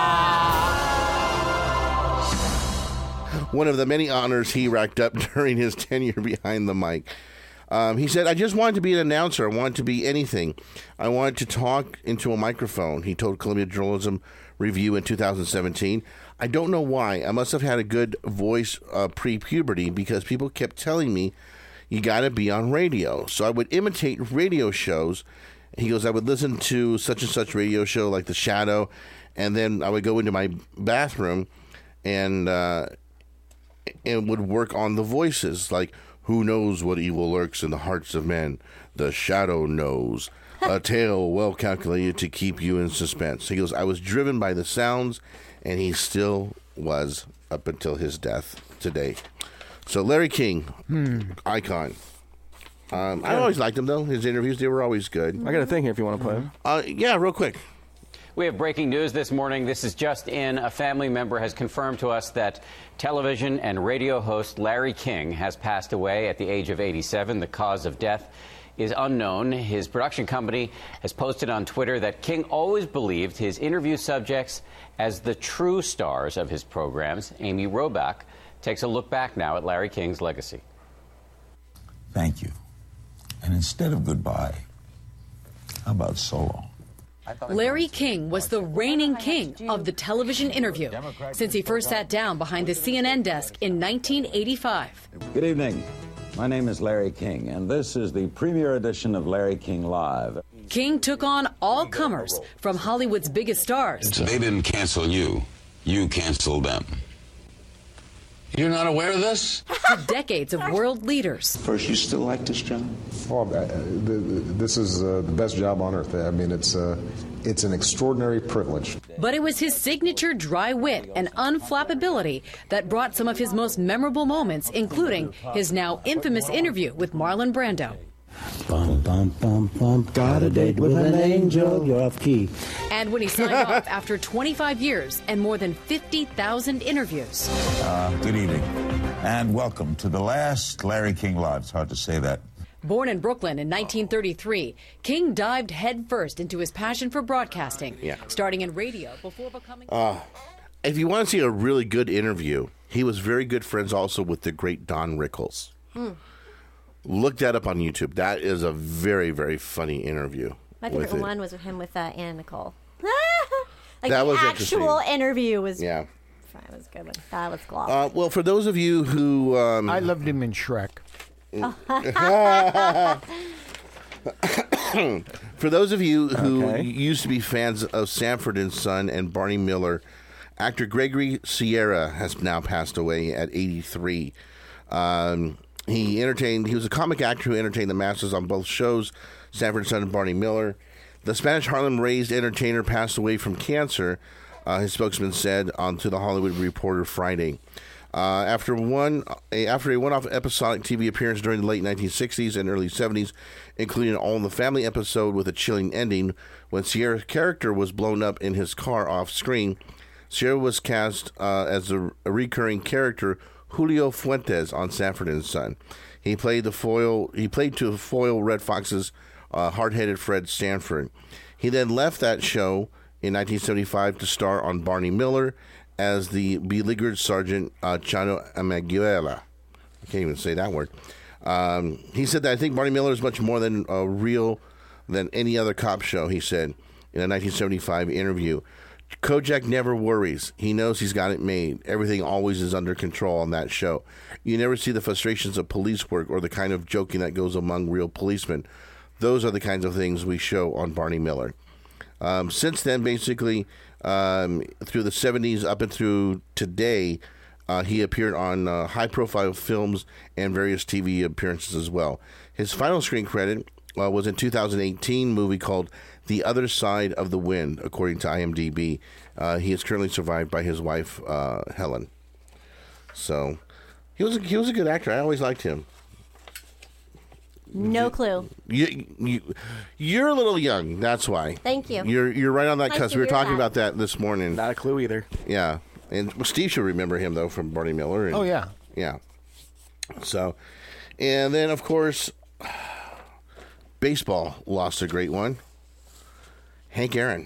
Speaker 2: One of the many honors he racked up during his tenure behind the mic. Um, he said, I just wanted to be an announcer. I wanted to be anything. I wanted to talk into a microphone, he told Columbia Journalism Review in two thousand seventeen. I don't know why. I must have had a good voice uh, pre-puberty because people kept telling me, you got to be on radio. So I would imitate radio shows. He goes, I would listen to such and such radio show like The Shadow, and then I would go into my bathroom and, uh, and would work on the voices, like, who knows what evil lurks in the hearts of men? The shadow knows. A tale well calculated to keep you in suspense. He goes, I was driven by the sounds, and he still was up until his death today. So Larry King,
Speaker 3: Hmm.
Speaker 2: icon. Um, I always liked him, though. His interviews, they were always good.
Speaker 6: I got a thing here if you want to play them.
Speaker 2: Uh, yeah, real quick.
Speaker 8: We have breaking news this morning. This is just in. A family member has confirmed to us that television and radio host Larry King has passed away at the age of eighty-seven. The cause of death is unknown. His production company has posted on Twitter that King always believed his interview subjects as the true stars of his programs. Amy Robach takes a look back now at Larry King's legacy.
Speaker 10: Thank you. And instead of goodbye, how about so long?
Speaker 11: Larry King was the reigning king of the television interview since he first sat down behind the C N N desk in nineteen eighty-five.
Speaker 10: Good evening. My name is Larry King, and this is the premiere edition of Larry King Live.
Speaker 11: King took on all comers, from Hollywood's biggest stars.
Speaker 12: They didn't cancel you. You canceled them. You're not aware of this?
Speaker 11: To decades of world leaders.
Speaker 10: First, you still like this job?
Speaker 13: Oh, uh, this is uh, the best job on earth. I mean, it's uh, it's an extraordinary privilege.
Speaker 11: But it was his signature dry wit and unflappability that brought some of his most memorable moments, including his now infamous interview with Marlon Brando.
Speaker 14: Bum, bum, bum, bum. Got a date with an angel, you're off key.
Speaker 11: And when he signed off after twenty-five years and more than fifty thousand interviews.
Speaker 10: Uh, good evening, and welcome to the last Larry King Live. It's hard to say that.
Speaker 11: Born in Brooklyn in nineteen thirty-three, King dived headfirst into his passion for broadcasting,
Speaker 2: yeah.
Speaker 11: starting in radio before becoming...
Speaker 2: Uh, if you want to see a really good interview, he was very good friends also with the great Don Rickles.
Speaker 4: Hmm.
Speaker 2: Look that up on YouTube. That is a very, very funny interview.
Speaker 4: My
Speaker 2: with
Speaker 4: favorite
Speaker 2: it.
Speaker 4: one was with him with uh, Anna Nicole. like
Speaker 2: That
Speaker 4: the
Speaker 2: was
Speaker 4: actual
Speaker 2: interesting.
Speaker 4: interview was.
Speaker 2: Yeah.
Speaker 4: That was a good one. That was gloss.
Speaker 2: Uh, well, for those of you who... Um,
Speaker 3: I loved him in Shrek.
Speaker 2: For those of you who
Speaker 6: Okay.
Speaker 2: used to be fans of Sanford and Son and Barney Miller, actor Gregory Sierra has now passed away at eighty-three. Um, he entertained. He was a comic actor who entertained the masses on both shows, Sanford and Son and Barney Miller. The Spanish Harlem-raised entertainer passed away from cancer, uh, his spokesman said on to the Hollywood Reporter Friday. Uh, after one, a, after a one-off episodic T V appearance during the late nineteen sixties and early seventies, including an All in the Family episode with a chilling ending, when Sierra's character was blown up in his car off-screen, Sierra was cast uh, as a, a recurring character, Julio Fuentes, on Sanford and Son. He played the foil. He played to foil Red Fox's uh, hard-headed Fred Sanford. He then left that show in nineteen seventy-five to star on Barney Miller as the beleaguered Sergeant uh, Chano Amaguela. I can't even say that word. Um, he said that I think Barney Miller is much more than uh, real than any other cop show, he said in a nineteen seventy-five interview. Kojak never worries. He knows he's got it made. Everything always is under control on that show. You never see the frustrations of police work or the kind of joking that goes among real policemen. Those are the kinds of things we show on Barney Miller. Um, since then, basically, um, through the seventies up and through today, uh, he appeared on uh, high-profile films and various T V appearances as well. His final screen credit uh, was in two thousand eighteen movie called The Other Side of the Wind, according to IMDb. Uh, he is currently survived by his wife, uh, Helen. So, he was a, he was a good actor. I always liked him.
Speaker 4: No clue.
Speaker 2: You, you, you're a little young. That's why.
Speaker 4: Thank you.
Speaker 2: You're you're right on that
Speaker 4: Nice
Speaker 2: cusp.
Speaker 4: to
Speaker 2: We were
Speaker 4: hear
Speaker 2: talking
Speaker 4: that.
Speaker 2: about that this morning.
Speaker 6: Not a clue either.
Speaker 2: Yeah, and well, Steve should remember him though from Barney Miller. And,
Speaker 3: Oh, yeah.
Speaker 2: yeah. So, and then of course, baseball lost a great one. Hank Aaron.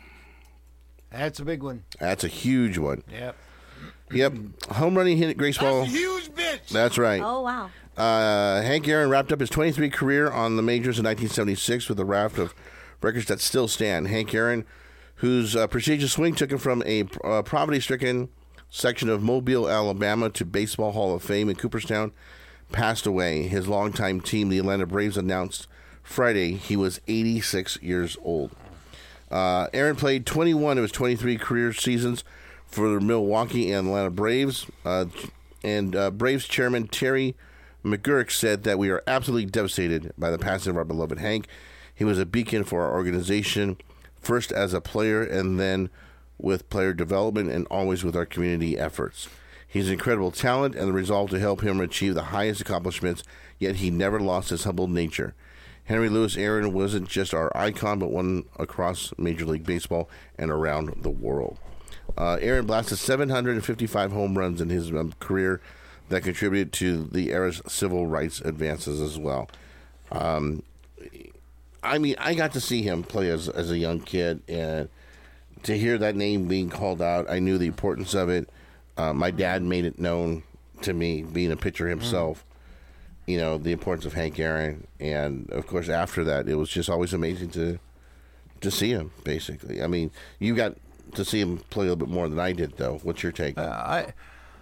Speaker 3: That's a big one.
Speaker 2: That's a huge one.
Speaker 3: Yep.
Speaker 2: Yep. Home running hit at baseball.
Speaker 7: That's a huge bitch.
Speaker 2: That's right.
Speaker 4: Oh, wow.
Speaker 2: Uh, Hank Aaron wrapped up his twenty-three career on the majors in nineteen seventy-six with a raft of records that still stand. Hank Aaron, whose uh, prestigious swing took him from a uh, poverty-stricken section of Mobile, Alabama, to Baseball Hall of Fame in Cooperstown, passed away. His longtime team, the Atlanta Braves, announced Friday he was eighty-six years old. Uh, Aaron played twenty-one of his twenty-three career seasons for the Milwaukee and Atlanta Braves, uh, and uh, Braves chairman Terry McGurk said that we are absolutely devastated by the passing of our beloved Hank. He was a beacon for our organization, first as a player and then with player development and always with our community efforts. He's an incredible talent and the resolve to help him achieve the highest accomplishments, yet he never lost his humble nature. Henry Louis Aaron wasn't just our icon, but one across Major League Baseball and around the world. Uh, Aaron blasted seven hundred fifty-five home runs in his um, career that contributed to the era's civil rights advances as well. Um, I mean, I got to see him play as as a young kid, and to hear that name being called out, I knew the importance of it. Uh, my dad made it known to me, being a pitcher himself, you know, the importance of Hank Aaron. And, of course, after that, it was just always amazing to to see him, basically. I mean, you got to see him play a little bit more than I did, though. What's your take?
Speaker 3: Uh, I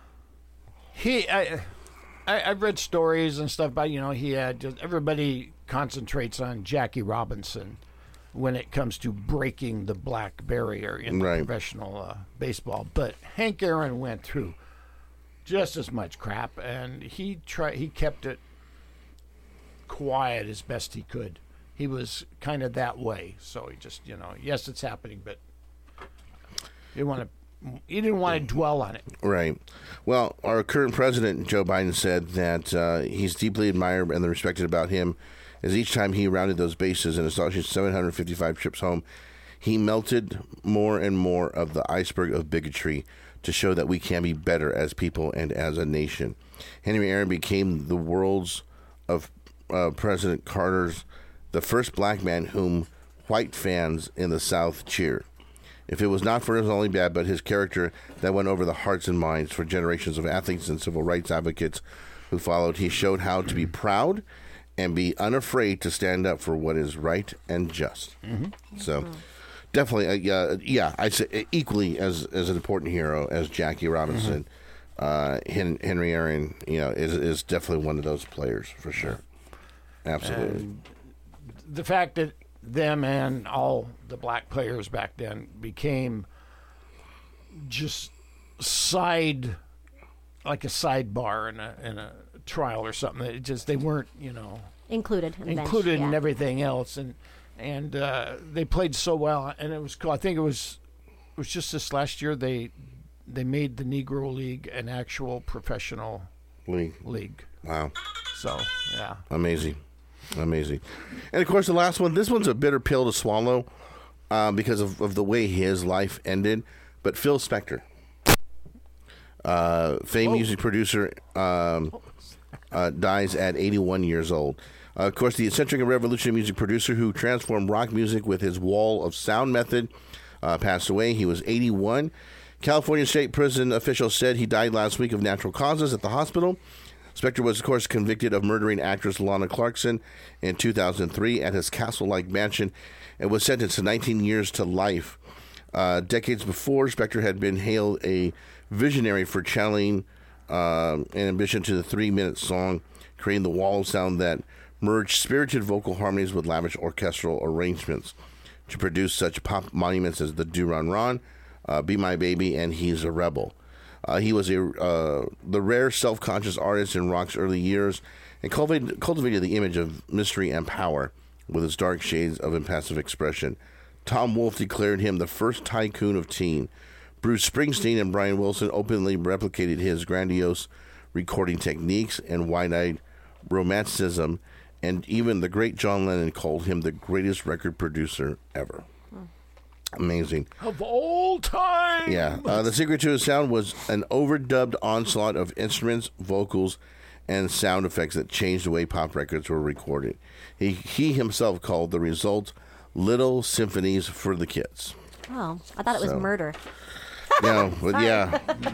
Speaker 3: he I, I I've read stories and stuff about, you know, he had just, everybody concentrates on Jackie Robinson when it comes to breaking the black barrier in
Speaker 2: Right.
Speaker 3: professional uh, baseball, but Hank Aaron went through just as much crap, and he tried he kept it quiet as best he could. He was kind of that way, so he just, you know, yes, it's happening, but you want to. You didn't want to dwell on it.
Speaker 2: Right. Well, our current president, Joe Biden, said that uh, he's deeply admired and respected about him as each time he rounded those bases and astonishing seven hundred fifty-five trips home, he melted more and more of the iceberg of bigotry to show that we can be better as people and as a nation. Henry Aaron became the world's of uh, President Carter's, the first black man whom white fans in the South cheered. If it was not for his only bad, but his character that went over the hearts and minds for generations of athletes and civil rights advocates who followed, he showed how to be proud and be unafraid to stand up for what is right and just.
Speaker 3: Mm-hmm.
Speaker 2: So, definitely, uh, yeah, I'd say equally as as an important hero as Jackie Robinson.
Speaker 3: Mm-hmm.
Speaker 2: Uh, Hen- Henry Aaron, you know, is is definitely one of those players for sure. Absolutely.
Speaker 3: And the fact that them and all the black players back then became just side, like a sidebar in a in a trial or something. It just they weren't, you know,
Speaker 4: Included. In the bench,
Speaker 3: included in
Speaker 4: yeah.
Speaker 3: everything else, and and uh, they played so well. And it was cool. I think it was it was just this last year they they made the Negro League an actual professional
Speaker 2: league.
Speaker 3: league.
Speaker 2: Wow.
Speaker 3: So, yeah.
Speaker 2: Amazing. Amazing. And, of course, the last one, this one's a bitter pill to swallow um, because of, of the way his life ended. But Phil Spector, uh, famed music producer, um, uh, dies at eighty-one years old. Uh, of course, the eccentric and revolutionary music producer who transformed rock music with his wall of sound method uh, passed away. He was eighty-one. California State Prison officials said he died last week of natural causes at the hospital. Spector was, of course, convicted of murdering actress Lana Clarkson in two thousand three at his castle-like mansion and was sentenced to nineteen years to life. Uh, decades before, Spector had been hailed a visionary for channeling uh, an ambition to the three-minute song, creating the wall of sound that merged spirited vocal harmonies with lavish orchestral arrangements to produce such pop monuments as the Do-Ron-Ron, uh, Be My Baby, and He's a Rebel. Uh, he was a uh, the rare self-conscious artist in rock's early years and cultivated, cultivated the image of mystery and power with its dark shades of impassive expression. Tom Wolfe declared him the first tycoon of teen. Bruce Springsteen and Brian Wilson openly replicated his grandiose recording techniques and wide-eyed romanticism, and even the great John Lennon called him the greatest record producer ever. Amazing.
Speaker 3: Of all time.
Speaker 2: Yeah. Uh, the secret to his sound was an overdubbed onslaught of instruments, vocals, and sound effects that changed the way pop records were recorded. He, he himself called the result Little Symphonies for the Kids.
Speaker 4: Oh, I thought it was
Speaker 2: So.
Speaker 4: murder.
Speaker 2: No, but yeah.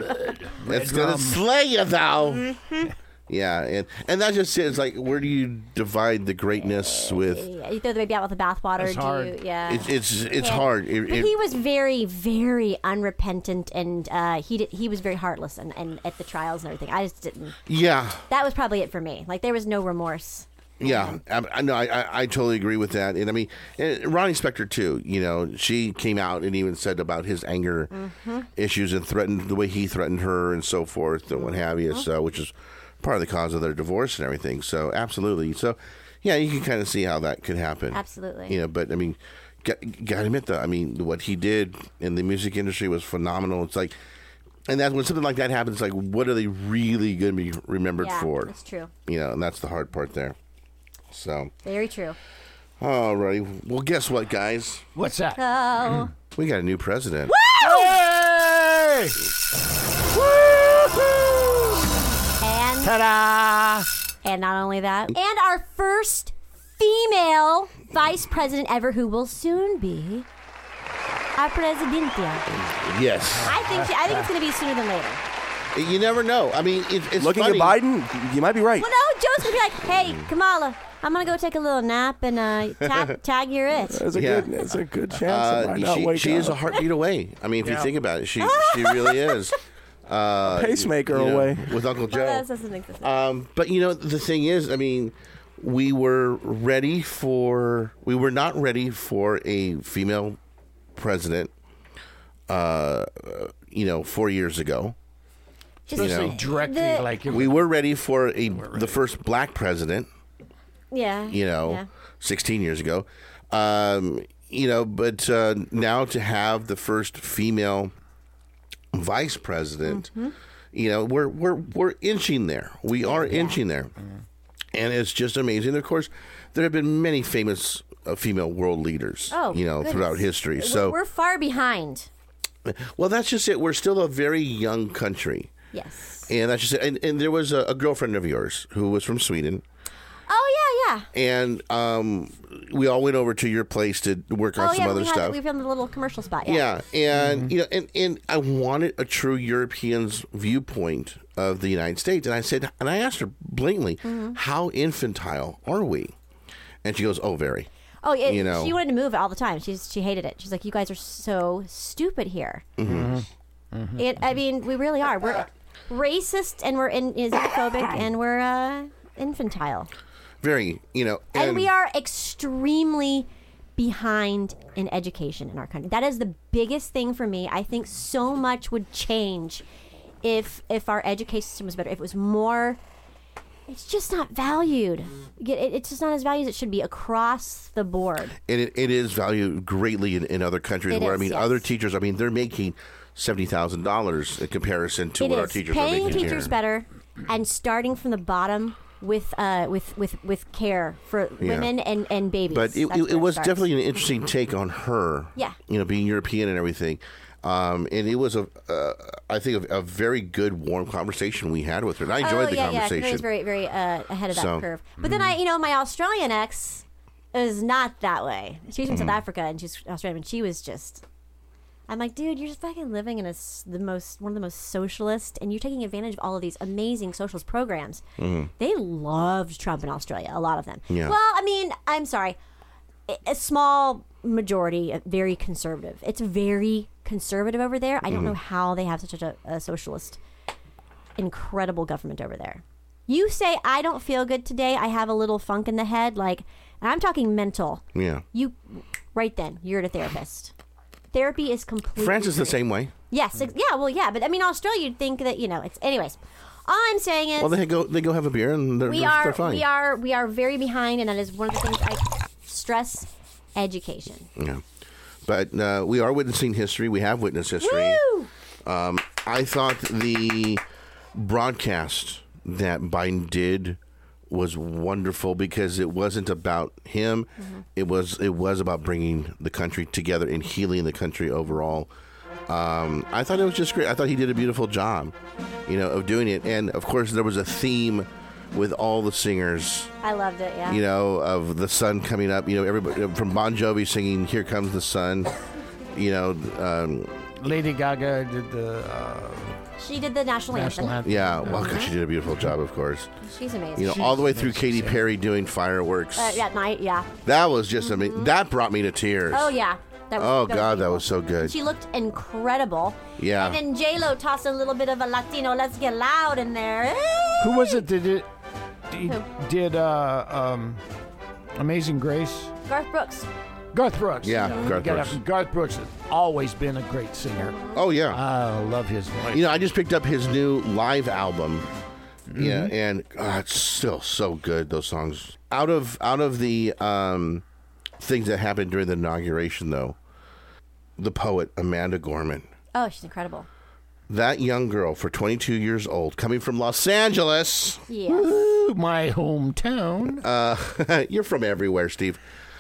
Speaker 2: It's going to slay you, though.
Speaker 4: Mm-hmm.
Speaker 2: Yeah, and, and that just is like, where do you divide the greatness with?
Speaker 4: Yeah, you throw the baby out with the bathwater.
Speaker 2: It's
Speaker 4: do
Speaker 2: hard.
Speaker 4: You, yeah,
Speaker 2: It's it's it's
Speaker 4: Yeah.
Speaker 2: hard. It-
Speaker 4: but
Speaker 2: it-
Speaker 4: he was very, very unrepentant, and uh, he did, he was very heartless, and, and at the trials and everything. I just didn't.
Speaker 2: Yeah.
Speaker 4: That was probably it for me. Like there was no remorse.
Speaker 2: Yeah, I, I know. I, I, I totally agree with that. And I mean, and Ronnie Spector too. You know, she came out and even said about his anger
Speaker 4: Mm-hmm.
Speaker 2: issues and threatened the way he threatened her and so forth and what have you. So, which is part of the cause of their divorce and everything. So, absolutely. So, yeah, you can kind of see how that could happen.
Speaker 4: Absolutely.
Speaker 2: You know, but I mean, got, got to admit though, I mean, what he did in the music industry was phenomenal. It's like, and that's when something like that happens. Like, what are they really going to be remembered
Speaker 4: Yeah,
Speaker 2: for?
Speaker 4: that's true.
Speaker 2: You know, and that's the hard part there. So,
Speaker 4: Very true.
Speaker 2: all right. Well, guess what, guys?
Speaker 3: What's that?
Speaker 4: Oh.
Speaker 2: We got a new president.
Speaker 3: Hey!
Speaker 4: And
Speaker 3: ta-da!
Speaker 4: And not only that, and our first female vice president ever, who will soon be our presidentia.
Speaker 2: Yes.
Speaker 4: I think she, I think it's going to be sooner than later.
Speaker 2: You never know. I mean, it, it's
Speaker 6: Looking
Speaker 2: funny.
Speaker 6: at Biden, you might be right.
Speaker 4: Well, no, Joe's going to be like, "Hey, Kamala, I'm going to go take a little nap and uh, tag, tag your it."
Speaker 6: There's a
Speaker 2: Yeah.
Speaker 6: good, there's a good chance.
Speaker 2: Uh,
Speaker 6: I might not
Speaker 2: she
Speaker 6: wake
Speaker 2: she is a
Speaker 6: up.
Speaker 2: heartbeat away. I mean, if
Speaker 6: Yeah.
Speaker 2: you think about it, she she really is. Uh,
Speaker 6: Pacemaker
Speaker 2: you know,
Speaker 6: away.
Speaker 2: with Uncle Joe.
Speaker 4: Well, that doesn't exist.
Speaker 2: Um, but you know, the thing is, I mean, we were ready for. We were not ready for a female president. Uh, you know, four years ago.
Speaker 4: Just
Speaker 2: You know,
Speaker 3: directly,
Speaker 4: the-
Speaker 3: like it
Speaker 2: we were ready for a the first black president.
Speaker 4: Yeah.
Speaker 2: You know,
Speaker 4: Yeah.
Speaker 2: sixteen years ago. Um, you know, but uh, now to have the first female vice president,
Speaker 4: Mm-hmm.
Speaker 2: you know, we're we're we're inching there. We are inching there, and it's just amazing. Of course, there have been many famous uh, female world leaders,
Speaker 4: Oh,
Speaker 2: you know,
Speaker 4: goodness.
Speaker 2: throughout history.
Speaker 4: We're-
Speaker 2: So,
Speaker 4: we're far behind.
Speaker 2: well, that's just it. We're still a very young country.
Speaker 4: Yes.
Speaker 2: And that's just it. And, and there was a, a girlfriend of yours who was from Sweden.
Speaker 4: Oh yeah, yeah.
Speaker 2: And um, we all went over to your place to work on
Speaker 4: oh
Speaker 2: some
Speaker 4: yeah,
Speaker 2: other
Speaker 4: we had
Speaker 2: stuff.
Speaker 4: we filmed the little commercial spot. Yeah.
Speaker 2: Yeah, and you know, and, and I wanted a true European's viewpoint of the United States, and I said, and I asked her blatantly,
Speaker 4: Mhm.
Speaker 2: how infantile are we? And she goes, oh, very.
Speaker 4: Oh, it,
Speaker 2: You know.
Speaker 4: she wanted to move all the time. She's she hated it. She's like, "You guys are so stupid here."
Speaker 2: Mhm.
Speaker 4: It, I mean, we really are. We're racist and we're in, xenophobic and we're uh, infantile,
Speaker 2: Very, you know,
Speaker 4: and, we are extremely behind in education in our country. That is the biggest thing for me. I think so much would change if if our education system was better. If it was more. It's just not valued. It, it's just not as valued as it should be across the board.
Speaker 2: And it, it is valued greatly in, in other countries
Speaker 4: It
Speaker 2: where,
Speaker 4: is,
Speaker 2: I mean,
Speaker 4: yes.
Speaker 2: other teachers, I mean, they're making seventy thousand dollars in comparison to
Speaker 4: It
Speaker 2: what our
Speaker 4: is.
Speaker 2: teachers
Speaker 4: Paying
Speaker 2: are making
Speaker 4: teachers
Speaker 2: here.
Speaker 4: better and starting from the bottom with uh, with, with, with care for
Speaker 2: Yeah.
Speaker 4: women and, and babies.
Speaker 2: But it,
Speaker 4: That's
Speaker 2: it,
Speaker 4: where
Speaker 2: it was
Speaker 4: starts.
Speaker 2: definitely an interesting take on her.
Speaker 4: Yeah.
Speaker 2: You know, being European and everything. Um, and it was a, uh, I think, a, a very good, warm conversation we had with her. And I enjoyed
Speaker 4: oh,
Speaker 2: the
Speaker 4: yeah,
Speaker 2: conversation.
Speaker 4: Yeah, he was very, very uh, ahead of that
Speaker 2: So,
Speaker 4: curve. But then I, you know, my Australian ex is not that way. She's from
Speaker 2: Mhm.
Speaker 4: South Africa and she's Australian, and she was just. I'm like, dude, you're just fucking living in a s- the most one of the most socialist, and you're taking advantage of all of these amazing socialist programs.
Speaker 2: Mhm.
Speaker 4: They loved Trump in Australia, a lot of them.
Speaker 2: Yeah.
Speaker 4: Well, I mean, I'm sorry, a- a small majority, uh, very conservative. It's very conservative over there. I don't
Speaker 2: Mhm.
Speaker 4: know how they have such a, a socialist, incredible government over there. You say I don't feel good today. I have a little funk in the head, like, and I'm talking mental.
Speaker 2: Yeah.
Speaker 4: You, right then, you're at a therapist. Therapy is completely.
Speaker 2: France is the
Speaker 4: free.
Speaker 2: same way.
Speaker 4: Yes, ex- yeah, well, yeah, but I mean, Australia, you'd think that you know. It's anyways. All I'm saying is,
Speaker 2: Well, they go they go have a beer and they're,
Speaker 4: we
Speaker 2: they're,
Speaker 4: are
Speaker 2: they're fine.
Speaker 4: we are we are very behind, and that is one of the things I stress: education.
Speaker 2: Yeah. But uh, we are witnessing history. We have witnessed history.
Speaker 4: Woo!
Speaker 2: Um, I thought the broadcast that Biden did was wonderful because it wasn't about him.
Speaker 4: Mm-hmm.
Speaker 2: It was it was about bringing the country together and healing the country overall. Um, I thought it was just great. I thought he did a beautiful job, you know, of doing it. And of course, there was a theme with all the singers.
Speaker 4: I loved it. Yeah.
Speaker 2: You know, of the sun coming up. You know, everybody from Bon Jovi singing "Here Comes the Sun." You know, um,
Speaker 3: Lady Gaga did the. Uh,
Speaker 4: She did the national,
Speaker 3: National
Speaker 4: anthem.
Speaker 3: anthem.
Speaker 2: yeah. Well, gosh, she did a beautiful job, of course.
Speaker 4: She's amazing.
Speaker 2: You know, all the way through Katy Perry doing fireworks.
Speaker 4: Uh, at night, yeah.
Speaker 2: That was just amazing. That brought me to tears.
Speaker 4: Oh yeah. That was,
Speaker 2: Oh
Speaker 4: that
Speaker 2: God, that
Speaker 4: beautiful.
Speaker 2: was so good.
Speaker 4: She looked incredible.
Speaker 2: Yeah.
Speaker 4: And then J Lo tossed a little bit of a Latino. Let's get loud in there.
Speaker 3: who was it that did, did, did uh, um, Amazing Grace?
Speaker 4: Garth Brooks.
Speaker 3: Garth Brooks.
Speaker 2: Yeah,
Speaker 3: You
Speaker 2: Garth
Speaker 3: gotta-
Speaker 2: Brooks.
Speaker 3: Garth Brooks has always been a great singer.
Speaker 2: Oh yeah.
Speaker 3: I love his voice.
Speaker 2: You know, I just picked up his new live album. Yeah,
Speaker 3: Mhm.
Speaker 2: and uh, it's still so good. Those songs. Out of out of the um, things that happened during the inauguration, though, the poet Amanda Gorman,
Speaker 4: Oh, she's incredible.
Speaker 2: that young girl for twenty-two years old, coming from Los Angeles.
Speaker 4: Yes.
Speaker 3: Woo, my hometown.
Speaker 2: Uh, you're from everywhere, Steve.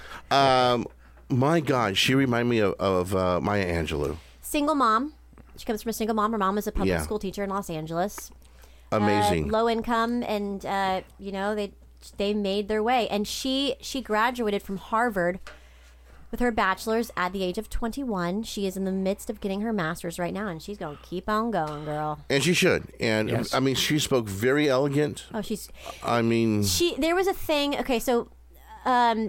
Speaker 2: Um, my God, she reminded me of, of uh, Maya Angelou.
Speaker 4: Single mom. She comes from a single mom. Her mom is a public
Speaker 2: Yeah.
Speaker 4: school teacher in Los Angeles.
Speaker 2: Amazing.
Speaker 4: Uh, low income, and uh, you know they they made their way. And she she graduated from Harvard with her bachelor's at the age of twenty-one. She is in the midst of getting her master's right now, and she's going to keep on going, girl.
Speaker 2: And she should. And
Speaker 3: Yes.
Speaker 2: I mean, she spoke very elegant.
Speaker 4: Oh, she's
Speaker 2: I mean,
Speaker 4: she. There was a thing. Okay, so um,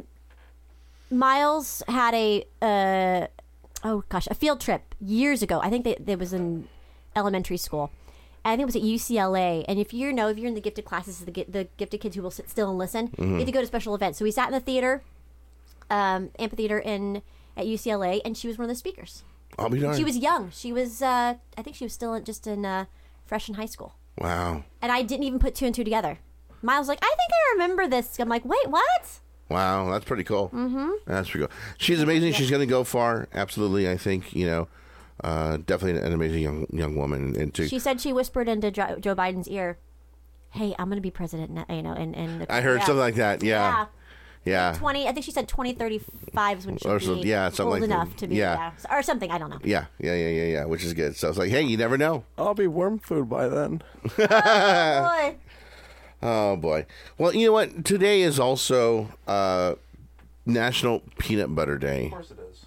Speaker 4: Miles had a uh, oh gosh, a field trip years ago. I think they, they was in elementary school. I think it was at U C L A. And if you know, if you're in the gifted classes, the, gi- the gifted kids who will sit still and listen,
Speaker 2: Mhm.
Speaker 4: you have to go to special events. So we sat in the theater, um, amphitheater in at U C L A, and she was one of the speakers.
Speaker 2: I'll be darned.
Speaker 4: She was young. She was, uh, I think she was still in, just in uh, fresh in high school.
Speaker 2: Wow.
Speaker 4: And I didn't even put two and two together. Miles was like, I think I remember this. I'm like, wait, what?
Speaker 2: Wow, that's pretty cool.
Speaker 4: Mm-hmm.
Speaker 2: That's pretty cool. She's amazing. She's going to go far. Absolutely, I think, you know, uh, definitely an amazing young young woman. And to,
Speaker 4: She said she whispered into Jo- Joe Biden's ear, "Hey, I'm going to be president." now," You know, and and
Speaker 2: I heard
Speaker 4: yeah.
Speaker 2: something like that. Yeah. Yeah.
Speaker 4: Twenty. I think she said twenty thirty-five is when she'll
Speaker 2: Or
Speaker 4: be
Speaker 2: so- yeah, something
Speaker 4: old
Speaker 2: like that.
Speaker 4: enough to be
Speaker 2: Yeah.
Speaker 4: yeah. or something. I don't know.
Speaker 2: Yeah, yeah, yeah, yeah, yeah, which is good. So I was like, hey, you never know.
Speaker 6: I'll be worm food by then.
Speaker 4: Boy.
Speaker 2: Oh, boy. Well, you know what? Today is also uh, National Peanut Butter Day. Of
Speaker 6: course it is.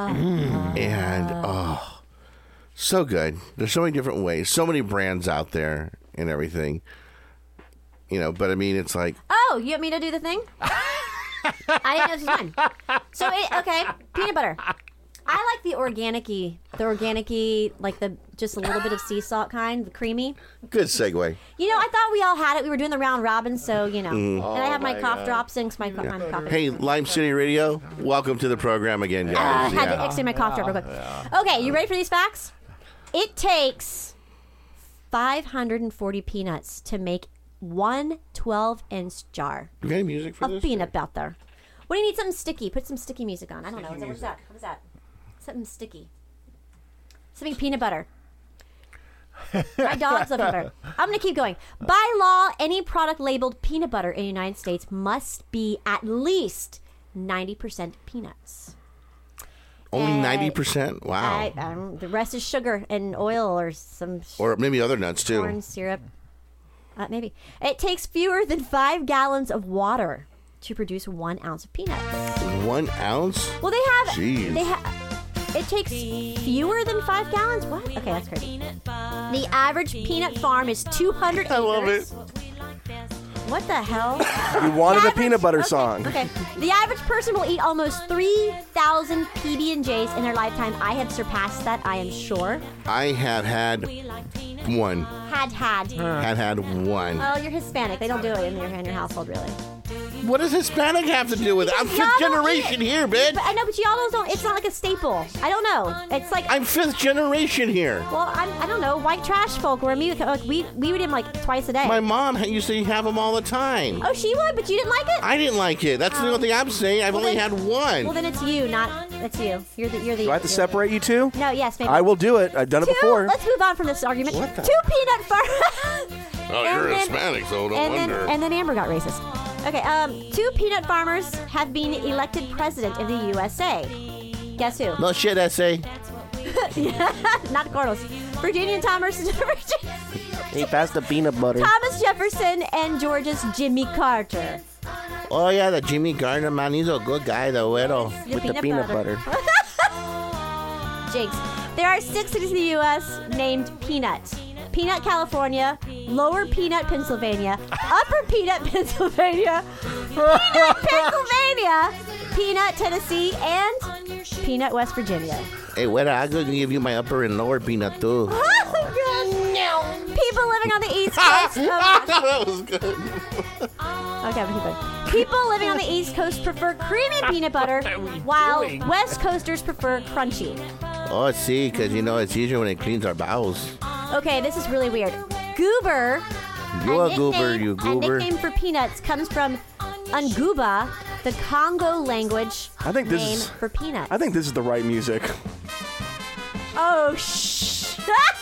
Speaker 2: And, oh, so good. There's so many different ways, so many brands out there and everything. You know, but I mean, it's like,
Speaker 4: Oh, you want me to do the thing? I didn't know this was mine. So it, okay, peanut butter. I like the organic-y, the organic-y, like the just a little bit of sea salt kind, the creamy.
Speaker 2: good segue.
Speaker 4: You know, I thought we all had it. We were doing the round robin, so you know.
Speaker 2: Mm.
Speaker 4: And I have my,
Speaker 2: Oh, my
Speaker 4: cough
Speaker 2: God.
Speaker 4: drops and my, co- my cough.
Speaker 2: Hey, Lime City Radio, welcome to the program again,
Speaker 4: Uh,
Speaker 2: guys.
Speaker 4: had to
Speaker 2: Yeah.
Speaker 4: extend my cough drop real quick. Okay, you ready for these facts? It takes five hundred forty peanuts to make one twelve-inch jar
Speaker 2: You got any music for
Speaker 4: of
Speaker 2: this?
Speaker 4: peanut butter. What do you need? Something sticky. Put some sticky music on. I don't know. What is that? What is that? Something sticky. Something peanut butter. My dogs love peanut butter. I'm going to keep going. By law, any product labeled peanut butter in the United States must be at least ninety percent peanuts.
Speaker 2: Only
Speaker 4: And
Speaker 2: ninety percent? Wow.
Speaker 4: I, I don't, the rest is sugar and oil or some
Speaker 2: Or maybe other nuts, too.
Speaker 4: corn syrup. Uh, maybe. It takes fewer than five gallons of water to produce one ounce of peanuts.
Speaker 2: One ounce?
Speaker 4: Well, they have.
Speaker 2: Jeez.
Speaker 4: They have. It takes fewer than five gallons? What? Okay, that's crazy. The average peanut farm is two hundred acres. I love it. What the hell?
Speaker 6: You wanted
Speaker 4: The
Speaker 6: a peanut butter song.
Speaker 4: Okay. The average person will eat almost three thousand P B and J's in their lifetime. I have surpassed that, I am sure.
Speaker 2: I have had one.
Speaker 4: Had had.
Speaker 2: Had had one.
Speaker 4: Well, you're Hispanic. They don't do it in your, in your household, really.
Speaker 2: What does Hispanic have to do with it? I'm
Speaker 4: Y'all
Speaker 2: fifth
Speaker 4: don't
Speaker 2: generation
Speaker 4: eat it.
Speaker 2: here, bitch.
Speaker 4: But I know, but y'all don't. It's not like a staple. I don't know. It's like
Speaker 2: I'm fifth generation here.
Speaker 4: Well, I'm, I don't know. White trash folk where me like we we would eat them like twice a day.
Speaker 2: My mom used to have them all the time.
Speaker 4: Oh, she would, but you didn't like it.
Speaker 2: I didn't like it. That's the only thing I'm saying. I've
Speaker 4: Well,
Speaker 2: only
Speaker 4: then-
Speaker 2: had one.
Speaker 4: Well, then it's you, not it's you. You're the you're the.
Speaker 6: Do I have to
Speaker 4: you're
Speaker 6: separate you two?
Speaker 4: The, no, yes, maybe.
Speaker 6: I will do it. I've done it
Speaker 4: Two,
Speaker 6: before.
Speaker 4: Let's move on from this argument.
Speaker 6: What the-
Speaker 4: Two peanut farmers.
Speaker 2: Oh,
Speaker 4: And
Speaker 2: you're
Speaker 4: then-
Speaker 2: Hispanic, so no
Speaker 4: and then,
Speaker 2: wonder.
Speaker 4: and then Amber got racist. Okay, um, two peanut farmers have been elected president of the U S A. Guess who?
Speaker 2: No shit, S A.
Speaker 4: Not Cardinals. Virginia and Thomas.
Speaker 6: Hey, pass the peanut butter.
Speaker 4: Thomas Jefferson and Georgia's Jimmy Carter.
Speaker 2: Oh, yeah, the Jimmy Gardner, man. He's a good guy, the widow.
Speaker 4: With the peanut butter. Jinx. There are six cities in the U S named Peanut. Peanut, California, Lower Peanut, Pennsylvania, Upper Peanut, Pennsylvania, Peanut, Pennsylvania, Peanut, Tennessee, and Peanut, West Virginia.
Speaker 2: Hey, widow, I'm going to give you my upper and lower peanut, too.
Speaker 4: People living on the East Coast. Oh,
Speaker 2: that was good.
Speaker 4: Okay, I'm keep going. People living on the East Coast prefer creamy peanut butter, while
Speaker 2: doing?
Speaker 4: West Coasters prefer crunchy.
Speaker 2: Oh, see, because, you know, it's easier when it cleans our bowels.
Speaker 4: Okay, this is really weird. Goober,
Speaker 2: You a
Speaker 4: nickname-
Speaker 2: goober, you
Speaker 4: a
Speaker 2: goober.
Speaker 4: nickname for peanuts comes from Nguba, the Congo language
Speaker 6: I think this
Speaker 4: name
Speaker 6: is-
Speaker 4: for peanuts.
Speaker 6: I think this is the right music.
Speaker 4: Oh, shh.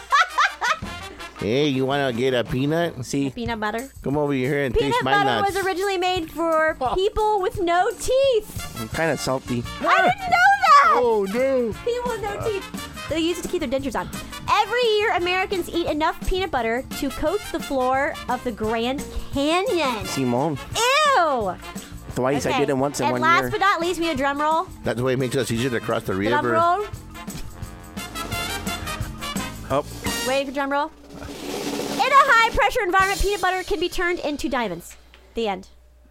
Speaker 2: Hey, you want to get a peanut? See?
Speaker 4: Peanut butter.
Speaker 2: Come over here and
Speaker 4: Peanut
Speaker 2: taste my
Speaker 4: butter
Speaker 2: nuts.
Speaker 4: was originally made for people with no teeth.
Speaker 6: I'm kind of salty.
Speaker 4: I didn't know that.
Speaker 2: Oh, no.
Speaker 4: People with no teeth. They use it to keep their dentures on. Every year, Americans eat enough peanut butter to coat the floor of the Grand Canyon.
Speaker 6: Simone.
Speaker 4: Ew.
Speaker 6: Twice. I
Speaker 4: Okay.
Speaker 6: did it once in
Speaker 4: and
Speaker 6: one
Speaker 4: last
Speaker 6: year.
Speaker 4: but not least, we have a drum roll.
Speaker 2: That's the way it makes us easier to cross the
Speaker 4: Drum
Speaker 2: river.
Speaker 4: roll.
Speaker 6: Oh.
Speaker 4: Waiting for drum roll. In a high pressure environment, peanut butter can be turned into diamonds. The end.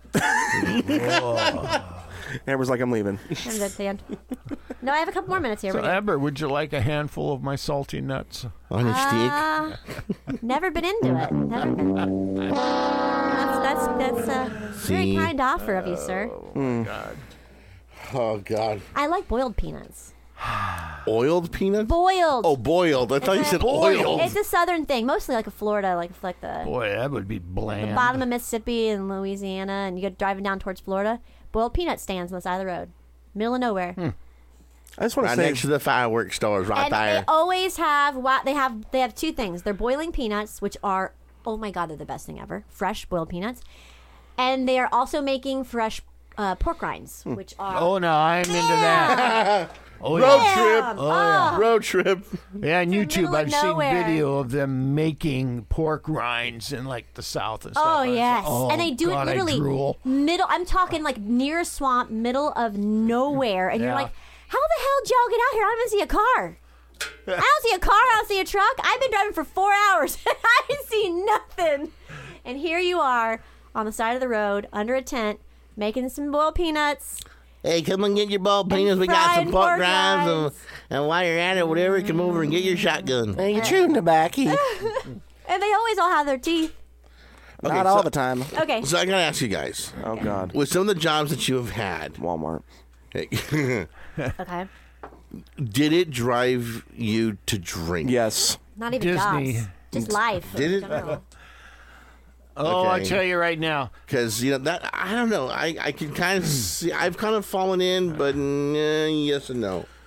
Speaker 6: Amber's like, I'm leaving.
Speaker 4: And that's the end. No, I have a couple more minutes here.
Speaker 3: So,
Speaker 4: We're good.
Speaker 3: Amber, would you like a handful of my salty nuts?
Speaker 2: On a
Speaker 4: Uh, never been into it. Never been. That's that's that's a very
Speaker 2: See?
Speaker 4: kind offer of you, sir.
Speaker 2: Oh, God. Oh, God.
Speaker 4: I like boiled peanuts.
Speaker 2: Oiled peanuts?
Speaker 4: Boiled.
Speaker 2: Oh, boiled. I thought you
Speaker 4: It's
Speaker 2: said
Speaker 4: a-
Speaker 2: oiled.
Speaker 4: It's a southern thing, mostly like a Florida, like like the
Speaker 3: Boy, that would be bland.
Speaker 4: the bottom of Mississippi and Louisiana, and you go driving down towards Florida. Boiled peanut stands on the side of the road, middle of nowhere.
Speaker 6: I just want
Speaker 2: right
Speaker 6: to say,
Speaker 2: next to the fireworks stores, right
Speaker 4: and
Speaker 2: there.
Speaker 4: they always have wa- they have they have two things. They're boiling peanuts, which are oh my god, they're the best thing ever. Fresh boiled peanuts, and they are also making fresh uh, pork rinds, which are
Speaker 3: Oh, no, I'm into that. Oh,
Speaker 2: Road
Speaker 3: yeah.
Speaker 2: trip.
Speaker 3: Oh, yeah.
Speaker 2: Road trip.
Speaker 3: Yeah, on YouTube,
Speaker 4: middle of
Speaker 3: I've seen
Speaker 4: nowhere.
Speaker 3: video of them making pork rinds in like the South and stuff.
Speaker 4: Oh
Speaker 3: I was
Speaker 4: yes,
Speaker 3: like, oh,
Speaker 4: and they do
Speaker 3: God,
Speaker 4: it
Speaker 3: I
Speaker 4: literally
Speaker 3: drool.
Speaker 4: middle. I'm talking like near a swamp, middle of nowhere, and you're
Speaker 3: Yeah.
Speaker 4: like, how the hell did y'all get out here? I don't even see a car. I don't see a car. I don't see a truck. I've been driving for four hours. I see nothing. And here you are on the side of the road under a tent making some boiled peanuts.
Speaker 2: Hey, come and get your boiled peanuts. We got
Speaker 4: fried
Speaker 2: some pork
Speaker 4: pork
Speaker 2: rinds. And, and while you're at it, whatever, come over and get your shotgun.
Speaker 6: hey, you're chewing tobacco.
Speaker 4: And they always all have their teeth.
Speaker 2: Okay,
Speaker 6: Not all
Speaker 2: so-
Speaker 6: the time.
Speaker 4: Okay.
Speaker 2: So I got to ask you guys.
Speaker 6: Oh, God.
Speaker 2: With some of the jobs that you have had,
Speaker 6: Walmart.
Speaker 2: hey,
Speaker 4: Okay.
Speaker 2: did it drive you to drink?
Speaker 6: Yes.
Speaker 4: Not even
Speaker 3: Disney.
Speaker 4: jobs. Just life.
Speaker 2: Did
Speaker 4: in
Speaker 2: it?
Speaker 4: general.
Speaker 3: Oh, I
Speaker 2: Okay.
Speaker 3: tell you right now.
Speaker 2: Because, you know, that, I don't know. I, I can kind of see, I've kind of fallen in, but uh, yes and no.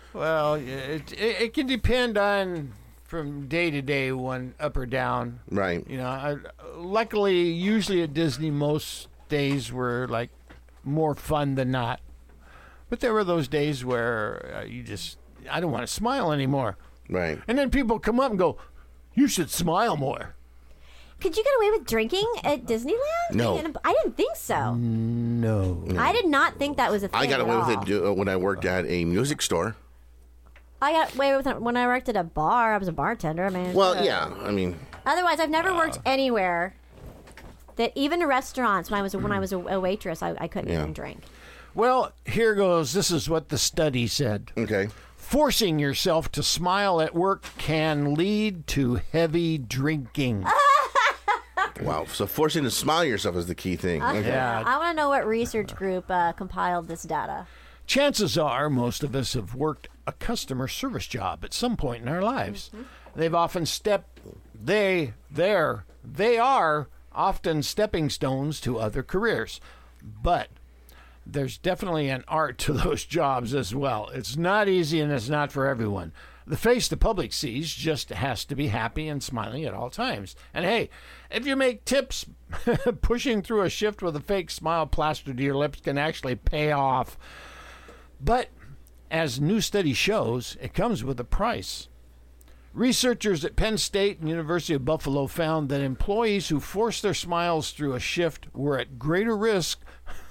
Speaker 3: Well, it, it it can depend on from day to day, one up or down.
Speaker 2: Right.
Speaker 3: You know, I, luckily, usually at Disney, most days were like more fun than not. But there were those days where uh, you just, I don't want to smile anymore.
Speaker 2: Right.
Speaker 3: And then people come up and go, you should smile more.
Speaker 4: Could you get away with drinking at Disneyland?
Speaker 2: No.
Speaker 4: I didn't, I didn't think so.
Speaker 3: No.
Speaker 4: I did not think that was a thing
Speaker 2: I got
Speaker 4: at
Speaker 2: away
Speaker 4: all.
Speaker 2: with it uh, when I worked at a music store.
Speaker 4: I got away with it when I worked at a bar. I was a bartender. I mean,
Speaker 2: Well,
Speaker 4: uh,
Speaker 2: yeah, I mean,
Speaker 4: Otherwise, I've never worked anywhere that even restaurants. When I was when I was a, a waitress, I, I couldn't
Speaker 3: Yeah.
Speaker 4: even drink.
Speaker 3: Well, here goes. This is what the study said.
Speaker 2: Okay.
Speaker 3: Forcing yourself to smile at work can lead to heavy drinking.
Speaker 2: wow. So forcing to smile yourself is the key thing.
Speaker 4: Okay.
Speaker 2: Okay.
Speaker 4: I want to know what research group uh, compiled this data.
Speaker 3: Chances are most of us have worked a customer service job at some point in our lives.
Speaker 4: Mm-hmm.
Speaker 3: They've often stepped, they, they're, they are often stepping stones to other careers. But there's definitely an art to those jobs as well. It's not easy and it's not for everyone. The face the public sees just has to be happy and smiling at all times. And hey, if you make tips, pushing through a shift with a fake smile plastered to your lips can actually pay off. But as new study shows, it comes with a price. Researchers at Penn State and University of Buffalo found that employees who forced their smiles through a shift were at greater risk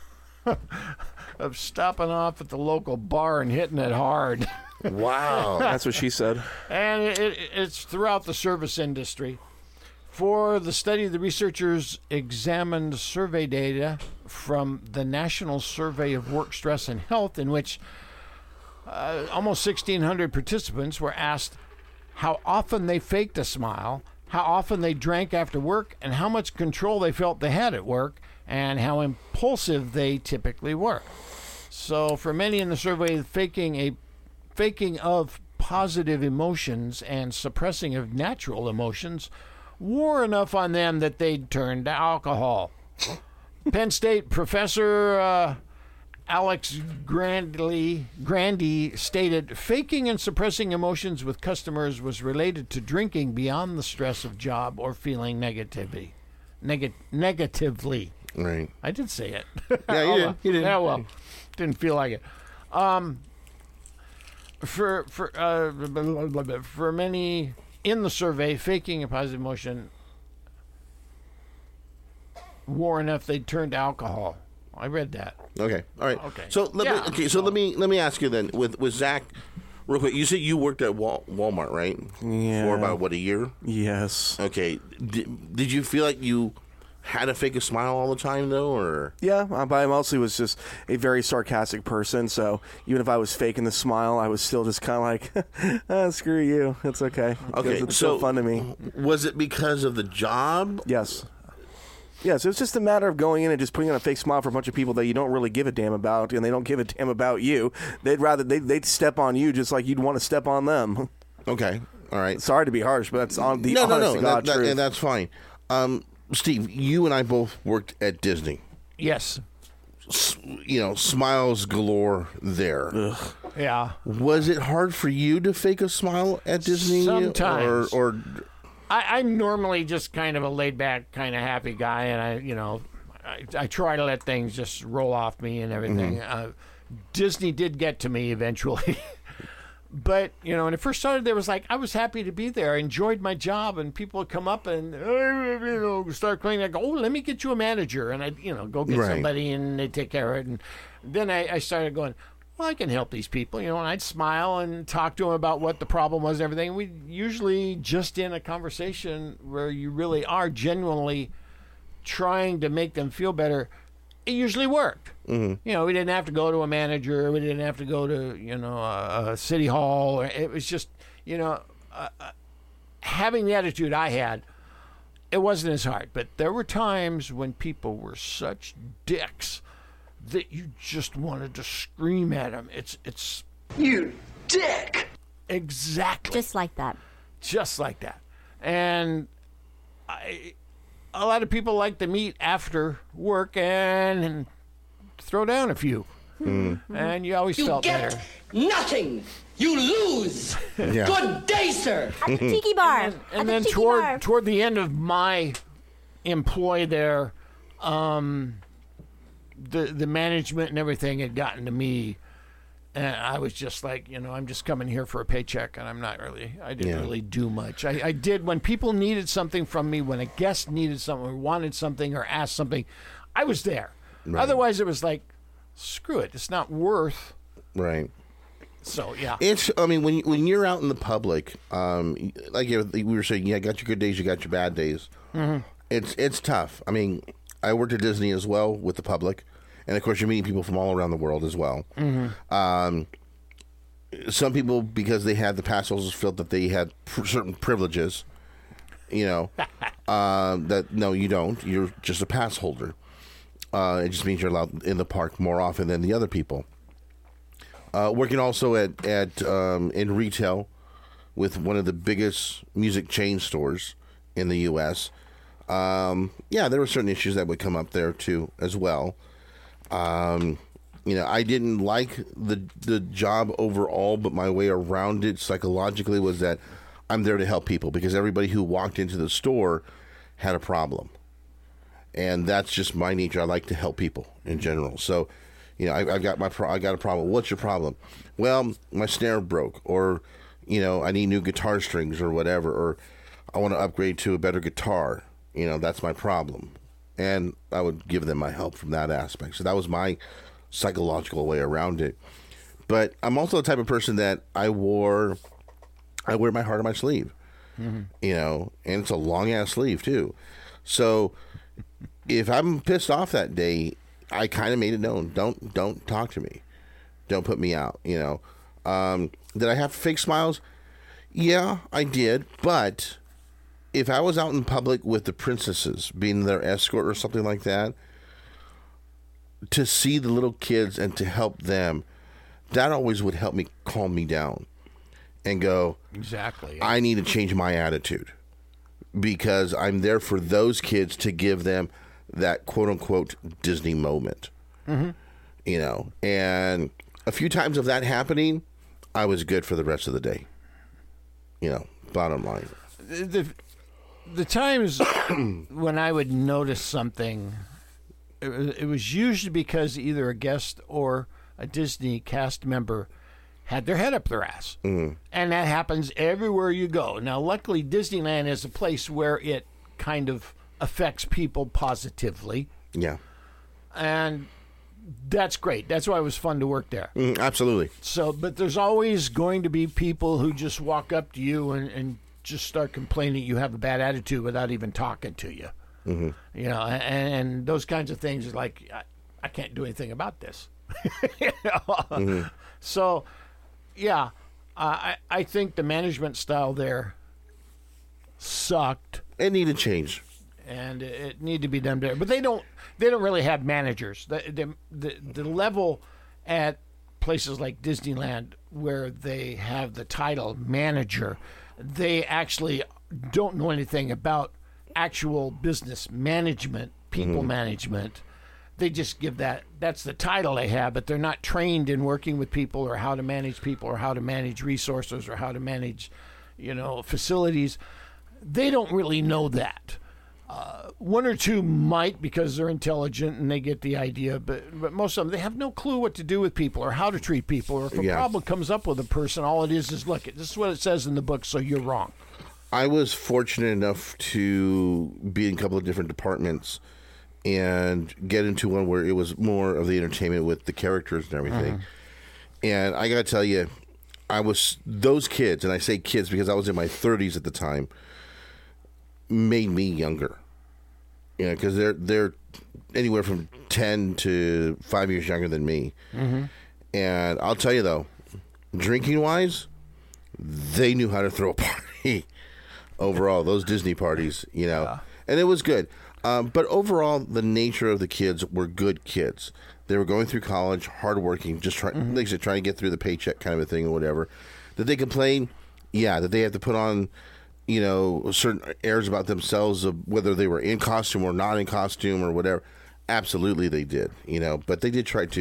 Speaker 3: of stopping off at the local bar and hitting it hard.
Speaker 2: Wow.
Speaker 6: That's what she said.
Speaker 3: And it, it, it's throughout the service industry. For the study, the researchers examined survey data from the National Survey of Work Stress and Health, in which uh, almost sixteen hundred participants were asked how often they faked a smile, how often they drank after work, and how much control they felt they had at work, and how impulsive they typically were. So for many in the survey, faking a faking of positive emotions and suppressing of natural emotions wore enough on them that they'd turned to alcohol. Penn State professor uh, Alex Grandly, Grandy stated, faking and suppressing emotions with customers was related to drinking beyond the stress of job or feeling negatively. Neg- negatively.
Speaker 2: Right.
Speaker 3: I did say it.
Speaker 2: Yeah, you
Speaker 3: Oh,
Speaker 2: did.
Speaker 3: well.
Speaker 2: You did.
Speaker 3: Yeah, well, didn't feel like it. Um, for for uh, for many in the survey, faking a positive emotion wore enough they'd turn to alcohol. I read that.
Speaker 2: Okay. All right.
Speaker 3: Okay.
Speaker 2: So let
Speaker 3: Yeah.
Speaker 2: me. Okay. So let me let me ask you then. With with Zach, real quick. You said you worked at Wal- Walmart, right?
Speaker 6: Yeah.
Speaker 2: For about what, a year?
Speaker 6: Yes.
Speaker 2: Okay. Did, did you feel like you had to fake a smile all the time though, or?
Speaker 6: Yeah, uh, but I mostly was just a very sarcastic person. So even if I was faking the smile, I was still just kind of like, ah, "Screw you, it's okay."
Speaker 2: Okay.
Speaker 6: It's
Speaker 2: so
Speaker 6: so fun to me.
Speaker 2: Was it because of the job?
Speaker 6: Yes. Yes, it's just a matter of going in and just putting on a fake smile for a bunch of people that you don't really give a damn about, and they don't give a damn about you. They'd rather they they'd step on you just like you'd want to step on them.
Speaker 2: Okay, all right.
Speaker 6: Sorry to be harsh, but that's on the
Speaker 2: no, no,
Speaker 6: honest
Speaker 2: no,
Speaker 6: to God
Speaker 2: that, that,
Speaker 6: truth.
Speaker 2: and that's fine. Um, Steve, you and I both worked at Disney.
Speaker 3: Yes.
Speaker 2: S- you know, smiles galore there.
Speaker 6: Ugh.
Speaker 3: Yeah.
Speaker 2: Was it hard for you to fake a smile at Disney?
Speaker 3: Sometimes.
Speaker 2: Or, or
Speaker 3: I, I'm normally just kind of a laid-back, kind of happy guy, and I, you know, I, I try to let things just roll off me and everything.
Speaker 2: Mhm.
Speaker 3: Uh, Disney did get to me eventually. But, you know, when it first started, there was like, I was happy to be there. I enjoyed my job, and people would come up and, uh, you know, start cleaning. I go, oh, let me get you a manager. And I'd, you know, go get
Speaker 2: Right.
Speaker 3: somebody, and they'd take care of it. And then I, I started going, well, I can help these people, you know, and I'd smile and talk to them about what the problem was and everything. We usually just in a conversation where you really are genuinely trying to make them feel better, it usually worked.
Speaker 2: Mm-hmm.
Speaker 3: You know, we didn't have to go to a manager. We didn't have to go to, you know, a, a city hall. It was just, you know, uh, uh, having the attitude I had, it wasn't as hard. But there were times when people were such dicks that you just wanted to scream at them. It's, it's... You dick! Exactly.
Speaker 4: Just like that.
Speaker 3: Just like that. And I... a lot of people like to meet after work and, and throw down a few.
Speaker 2: Mm.
Speaker 3: And you always
Speaker 15: You
Speaker 3: felt
Speaker 15: get
Speaker 3: better.
Speaker 15: nothing.
Speaker 9: You lose.
Speaker 2: Yeah.
Speaker 9: Good day, sir.
Speaker 4: At the tiki bar.
Speaker 3: And,
Speaker 4: At
Speaker 3: and
Speaker 4: the
Speaker 3: then
Speaker 4: tiki
Speaker 3: toward
Speaker 4: bar.
Speaker 3: toward the end of my employ there, um, the the management and everything had gotten to me, and I was just like, you know, I'm just coming here for a paycheck, and I'm not really, I didn't
Speaker 2: Yeah.
Speaker 3: really do much. I, I did when people needed something from me, when a guest needed something, or wanted something, or asked something, I was there.
Speaker 2: Right.
Speaker 3: Otherwise, it was like, screw it, it's not worth.
Speaker 2: Right.
Speaker 3: So yeah,
Speaker 2: It's. I mean, when you, when you're out in the public, um, like you- we were saying, yeah, you got your good days, you got your bad days.
Speaker 3: Mhm.
Speaker 2: It's it's tough. I mean, I worked at Disney as well with the public, and of course, you're meeting people from all around the world as well.
Speaker 3: Mhm.
Speaker 2: Um, some people, because they had the pass holders, felt that they had pr- certain privileges. You know, uh, that no, you don't. You're just a pass holder. Uh, it just means you're allowed in the park more often than the other people. Uh, working also at at um, in retail with one of the biggest music chain stores in the U S Um, yeah, there were certain issues that would come up there too as well. Um, you know, I didn't like the the job overall, but my way around it psychologically was that I'm there to help people because everybody who walked into the store had a problem, and that's just my nature. I like to help people in general. So, you know, I, I got my pro- I got a problem. What's your problem? Well, my snare broke, or you know, I need new guitar strings or whatever, or I want to upgrade to a better guitar. You know, that's my problem, and I would give them my help from that aspect. So that was my psychological way around it. But I'm also the type of person that I wore, I wear my heart on my sleeve.
Speaker 3: Mm-hmm.
Speaker 2: You know, and it's a long ass sleeve too. So if I'm pissed off that day, I kind of made it known. Don't don't talk to me. Don't put me out. You know. Um, did I have fake smiles? Yeah, I did. But if I was out in public with the princesses, being their escort or something like that, to see the little kids and to help them, that always would help me calm me down and go,
Speaker 3: exactly.
Speaker 2: I need to change my attitude because I'm there for those kids to give them that quote unquote Disney moment.
Speaker 3: Mm-hmm.
Speaker 2: You know, and a few times of that happening, I was good for the rest of the day. You know, bottom line.
Speaker 3: The, the, the times when I would notice something, it was, it was usually because either a guest or a Disney cast member had their head up their ass.
Speaker 2: Mm-hmm.
Speaker 3: And that happens everywhere you go. Now, luckily, Disneyland is a place where it kind of affects people positively.
Speaker 2: Yeah.
Speaker 3: And that's great. That's why it was fun to work there.
Speaker 2: Mm, absolutely.
Speaker 3: So, but there's always going to be people who just walk up to you and, and just start complaining you have a bad attitude without even talking to you.
Speaker 2: Mm-hmm.
Speaker 3: You know, and, and those kinds of things are like, I, I can't do anything about this. You know?
Speaker 2: Mm-hmm.
Speaker 3: So, yeah, uh, I, I think the management style there sucked.
Speaker 2: It needed change.
Speaker 3: And it, it needed to be done better. But they don't they don't really have managers. The, the, the, the level at places like Disneyland where they have the title manager, they actually don't know anything about actual business management, people
Speaker 2: Mm-hmm.
Speaker 3: management. They just give that, that's the title they have, but they're not trained in working with people or how to manage people or how to manage resources or how to manage, you know, facilities. They don't really know that. Uh, one or two might because they're intelligent and they get the idea, but, but most of them, they have no clue what to do with people or how to treat people. Or if a
Speaker 2: Yeah.
Speaker 3: problem comes up with a person, all it is is, look, this is what it says in the book, so you're wrong.
Speaker 2: I was fortunate enough to be in a couple of different departments and get into one where it was more of the entertainment with the characters and everything.
Speaker 3: Mhm.
Speaker 2: And I got to tell you, I was, those kids, and I say kids because I was in my thirties at the time, made me younger. You know, because they're, they're anywhere from ten to five years younger than me.
Speaker 3: Mm-hmm.
Speaker 2: And I'll tell you though, drinking wise, they knew how to throw a party. Overall, those Disney parties, you know, yeah. And it was good. Um, but overall, the nature of the kids were good kids. They were going through college, hardworking, just trying, mm-hmm. like I said, trying to get through the paycheck kind of a thing or whatever. Did they complain? Yeah. Did they have to put on, you know, certain airs about themselves of whether they were in costume or not in costume or whatever? Absolutely, they did. You know, but they did try to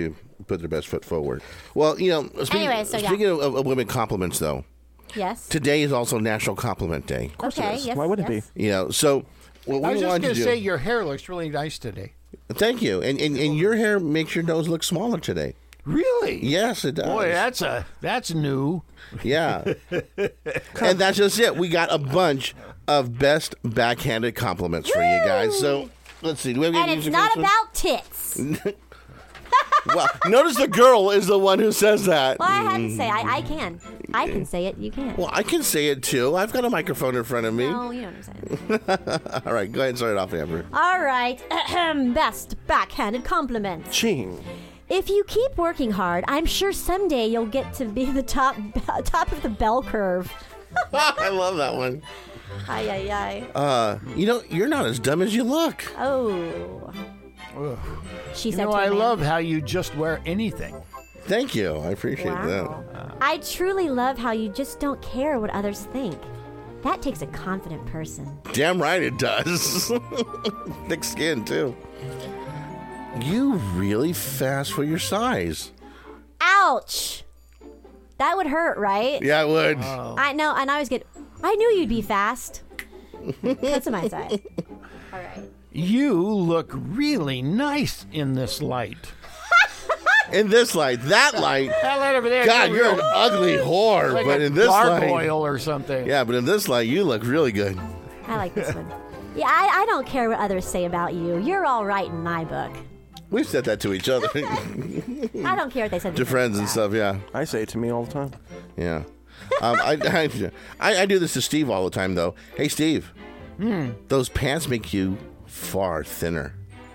Speaker 2: put their best foot forward. Well, you know, speaking,
Speaker 4: Anyway, so yeah.
Speaker 2: speaking of, of women compliments, though,
Speaker 4: Yes.
Speaker 2: today is also National Compliment Day.
Speaker 4: Of course it Okay, is. yes,
Speaker 6: Why wouldn't
Speaker 4: yes.
Speaker 6: it be?
Speaker 2: You know, so what
Speaker 3: I
Speaker 2: we
Speaker 3: was just
Speaker 2: wanted
Speaker 3: going
Speaker 2: to
Speaker 3: to
Speaker 2: do.
Speaker 3: say your hair looks really nice today.
Speaker 2: Thank you, and, and and your hair makes your nose look smaller today.
Speaker 3: Really?
Speaker 2: Yes, it does.
Speaker 3: Boy, that's a that's new.
Speaker 2: Yeah. And that's just it. We got a bunch of best backhanded compliments for you guys. So let's see. Do we have
Speaker 4: And
Speaker 2: any
Speaker 4: it's
Speaker 2: music
Speaker 4: not
Speaker 2: for this
Speaker 4: about tits.
Speaker 2: one? Well, notice the girl is the one who says that.
Speaker 4: Well, I had to say, I, I can. I can say it. You can't.
Speaker 2: Well, I can say it too. I've got a microphone in front of me.
Speaker 4: No, you know what I'm saying.
Speaker 2: All right, go ahead and start it off, Amber.
Speaker 4: All right. Best backhanded compliment.
Speaker 6: Ching.
Speaker 4: If you keep working hard, I'm sure someday you'll get to be the top top of the bell curve.
Speaker 2: I love that one.
Speaker 4: Ay, ay, ay.
Speaker 2: Uh, you know, you're not as dumb as you look.
Speaker 4: Oh.
Speaker 3: Ugh.
Speaker 4: She
Speaker 3: You
Speaker 4: said
Speaker 3: know,
Speaker 4: to a
Speaker 3: I
Speaker 4: man.
Speaker 3: love how you just wear anything.
Speaker 2: Thank you. I appreciate
Speaker 4: Wow. I truly love how you just don't care what others think. That takes a confident person.
Speaker 2: that. Damn right it does. Thick skin, too. You really fast for your size.
Speaker 4: Ouch! That would hurt, right?
Speaker 2: Yeah, it would.
Speaker 4: I know, and I always get, I knew you'd be fast. That's my size. All right.
Speaker 3: You look really nice in this light.
Speaker 2: In this light, that light.
Speaker 3: That light over there.
Speaker 2: God, you're an
Speaker 3: real-
Speaker 2: ugly whore.
Speaker 3: like
Speaker 2: but
Speaker 3: a
Speaker 2: in this light,
Speaker 3: gargoyle or something.
Speaker 2: yeah, but in this light, you look really good.
Speaker 4: I like this one. Yeah, I, I don't care what others say about you. You're all right in my book.
Speaker 2: We've said that to each other,
Speaker 4: I don't care what they said.
Speaker 2: to friends and stuff. Yeah,
Speaker 6: I say it to me all the time.
Speaker 2: yeah. Um, I, I, I I do this to Steve all the time, though. Hey, Steve,
Speaker 3: Hmm.
Speaker 2: those pants make you far thinner.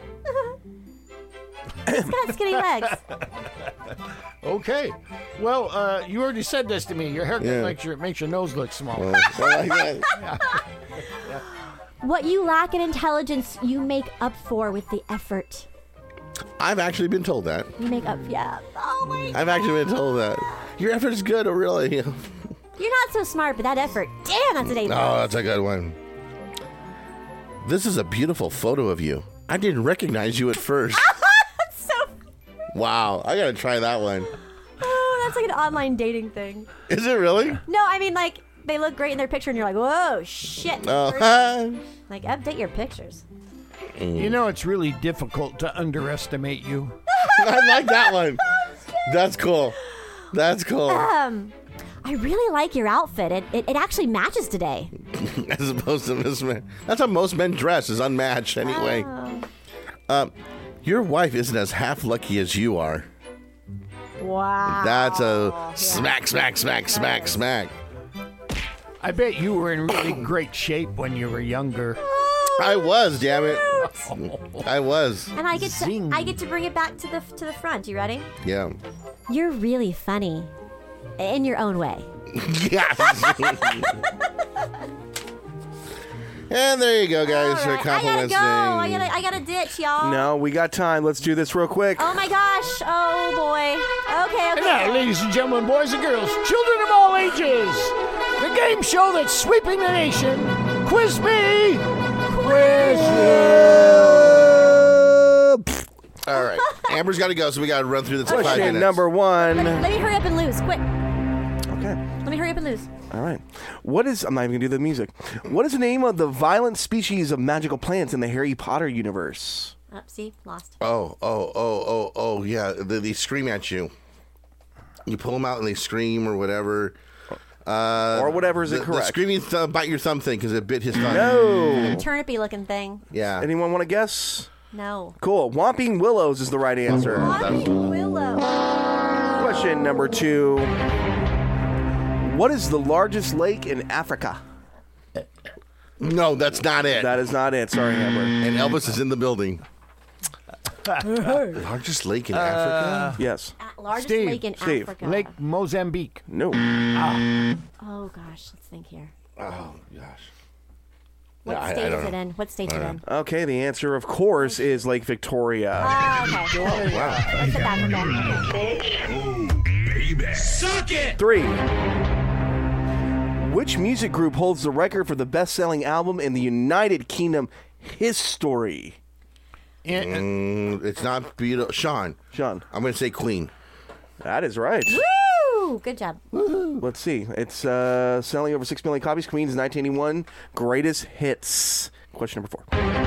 Speaker 4: He's got skinny legs.
Speaker 3: Okay. Well, uh, you already said this to me. Your haircut
Speaker 2: Yeah.
Speaker 3: makes your makes your nose look smaller.
Speaker 2: Well, I like that.
Speaker 4: What you lack in intelligence, you make up for with the effort.
Speaker 2: I've actually been told that.
Speaker 4: You make up, yeah. Oh my!
Speaker 2: I've actually been told that. Your effort is good, or really?
Speaker 4: You're not so smart, but that effort, damn, that's an A.
Speaker 2: Oh, that's a good one. This is a beautiful photo of you. I didn't recognize you at first.
Speaker 4: That's so.
Speaker 2: Wow, I gotta try that one.
Speaker 4: Oh, that's like an online dating thing.
Speaker 2: Is it really?
Speaker 4: No, I mean like they look great in their picture, and you're like, whoa, shit.
Speaker 2: Oh.
Speaker 4: Like update your pictures.
Speaker 3: You know, it's really difficult to underestimate you.
Speaker 2: I like that one. That's cool. That's cool.
Speaker 4: Um, I really like your outfit. It it, it actually matches today.
Speaker 2: As opposed to this man. That's how most men dress, is unmatched anyway.
Speaker 4: Oh.
Speaker 2: Um, your wife isn't as half lucky as you are.
Speaker 4: Wow.
Speaker 2: That's a smack, smack, smack, smack, smack.
Speaker 3: I bet you were in really great shape when you were younger.
Speaker 2: I was, damn it. I was.
Speaker 4: And I get to
Speaker 3: Zing.
Speaker 4: I get to bring it back to the to the front. You ready?
Speaker 2: Yeah.
Speaker 4: You're really funny, in your own way.
Speaker 2: Yes. And there you go, guys,
Speaker 4: All
Speaker 2: for
Speaker 4: right, I gotta
Speaker 2: compliments.
Speaker 4: go. I gotta I gotta ditch, y'all.
Speaker 6: No, we got time. Let's do this real quick.
Speaker 4: Oh my gosh. Oh boy. Okay.
Speaker 3: And
Speaker 4: Okay.
Speaker 3: now, ladies and gentlemen, boys and girls, children of all ages, the game show that's sweeping the nation. Quiz me! Quiz you!
Speaker 2: All right. Amber's got to go, so we got to run through this in five
Speaker 6: Question
Speaker 2: minutes.
Speaker 6: number one.
Speaker 4: Let me, let me hurry up and lose. Quick.
Speaker 6: Okay.
Speaker 4: Let me hurry up and lose.
Speaker 6: All right. What is? I'm not even gonna do the music. What is the name of the violent species of magical plants in the Harry Potter universe?
Speaker 4: Oh, see, lost.
Speaker 2: Oh, oh, oh, oh, oh, yeah. They, they scream at you. You pull them out and they scream or whatever. Uh,
Speaker 6: Or whatever is
Speaker 2: the,
Speaker 6: incorrect.
Speaker 2: The screaming th- bite your thumb thing because it bit his thumb.
Speaker 6: No.
Speaker 4: Turnipy looking thing.
Speaker 2: Yeah.
Speaker 6: Anyone want to guess?
Speaker 4: No.
Speaker 6: Cool. Whomping Willows is the right answer.
Speaker 4: Whomping Willow.
Speaker 6: Question number two. What is the largest lake in Africa?
Speaker 2: No, that's not it.
Speaker 6: That is not it. Sorry, Amber.
Speaker 2: And Elvis is in the building. Largest lake in Africa?
Speaker 6: Yes.
Speaker 4: Uh, largest
Speaker 3: Steve,
Speaker 4: lake in
Speaker 6: Steve.
Speaker 4: Africa.
Speaker 3: Lake Mozambique.
Speaker 6: No.
Speaker 3: Ah.
Speaker 4: Oh gosh, let's think here.
Speaker 2: Oh, gosh.
Speaker 4: What
Speaker 2: Yeah, I-
Speaker 4: state
Speaker 2: I don't
Speaker 4: is it
Speaker 2: know.
Speaker 4: in? What state is it in?
Speaker 6: Okay, the answer, of course, is Lake Victoria.
Speaker 4: Oh, okay.
Speaker 2: Oh, wow.
Speaker 4: That's it, Africa. Okay.
Speaker 9: Suck it!
Speaker 6: Three. Which music group holds the record for the best-selling album in the United Kingdom history?
Speaker 2: Mm, it's not Beatles. Sean.
Speaker 6: Sean.
Speaker 2: I'm going to say Queen.
Speaker 6: That is right.
Speaker 4: Woo! Good job.
Speaker 6: Let's see. It's uh, selling over six million copies. Queen's nineteen eighty-one greatest hits. Question number four.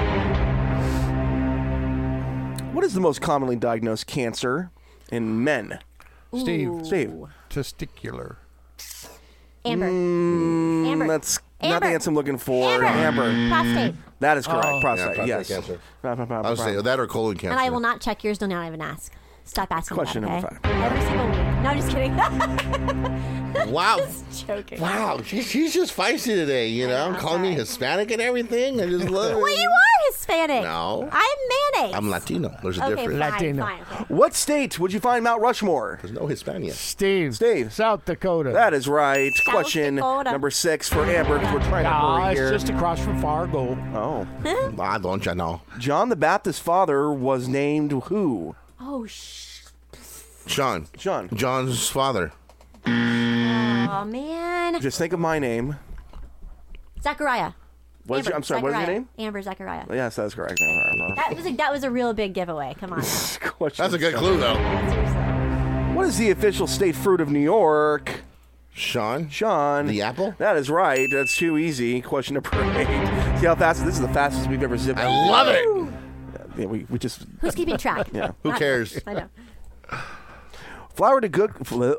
Speaker 6: What is the most commonly diagnosed cancer in men?
Speaker 3: Steve.
Speaker 6: Steve.
Speaker 3: Testicular.
Speaker 4: Amber.
Speaker 6: Mm,
Speaker 4: Amber.
Speaker 6: That's not
Speaker 4: Amber.
Speaker 6: the answer I'm looking for.
Speaker 4: Amber.
Speaker 6: Amber.
Speaker 4: Prostate.
Speaker 6: That is correct.
Speaker 3: Oh.
Speaker 6: Prostate.
Speaker 2: Yeah, prostate
Speaker 6: yes.
Speaker 2: cancer.
Speaker 6: Ba- ba- ba-
Speaker 2: I was
Speaker 6: ba-
Speaker 2: saying that or colon cancer.
Speaker 4: And I will not check yours. Don't even ask. Stop asking.
Speaker 6: Question
Speaker 4: that,
Speaker 6: number
Speaker 4: okay?
Speaker 6: five.
Speaker 4: Every single week. No, I'm just kidding.
Speaker 2: Wow.
Speaker 4: Just joking.
Speaker 2: Wow, she's, she's just feisty today, you know?
Speaker 4: know,
Speaker 2: calling me
Speaker 4: sorry.
Speaker 2: Hispanic and everything. I just love it.
Speaker 4: Well, you are Hispanic.
Speaker 2: No.
Speaker 4: I'm mayonnaise.
Speaker 2: I'm Latino. There's a
Speaker 4: Okay,
Speaker 2: difference.
Speaker 4: fine,
Speaker 3: Latino.
Speaker 4: fine, fine.
Speaker 6: What state would you find Mount Rushmore?
Speaker 2: There's no Hispania.
Speaker 3: Steve.
Speaker 6: Steve.
Speaker 3: South Dakota.
Speaker 6: That is right.
Speaker 4: South
Speaker 6: Question
Speaker 4: Dakota.
Speaker 6: number six for Amber because we're trying to
Speaker 3: Ah,
Speaker 6: hurry
Speaker 3: it's
Speaker 6: here.
Speaker 3: just across from Fargo.
Speaker 6: Oh.
Speaker 2: I don't you know.
Speaker 6: John the Baptist's father was named who?
Speaker 4: Oh, sh.
Speaker 2: Sean.
Speaker 6: Sean.
Speaker 2: John's father.
Speaker 4: Oh, man.
Speaker 6: Just think of my name.
Speaker 4: Zachariah.
Speaker 6: What's
Speaker 4: Amber,
Speaker 6: your, I'm sorry, what is your
Speaker 4: Zachariah.
Speaker 6: name?
Speaker 4: Amber Zachariah.
Speaker 6: Yes, that's correct.
Speaker 4: That was a, that was a real big giveaway. Come on.
Speaker 6: Question
Speaker 2: That's a good
Speaker 6: seven.
Speaker 2: clue, though.
Speaker 4: Seriously.
Speaker 6: What is the official state fruit of New York?
Speaker 2: Sean.
Speaker 6: Sean.
Speaker 2: The apple?
Speaker 6: That is right. That's too easy. Question number eight. See how fast? This is the fastest we've ever zipped.
Speaker 2: I love it.
Speaker 6: Yeah, we, we just.
Speaker 4: Who's keeping track?
Speaker 6: Yeah.
Speaker 2: Who
Speaker 4: Not-
Speaker 2: cares?
Speaker 4: I know.
Speaker 6: Flour to cook. Flour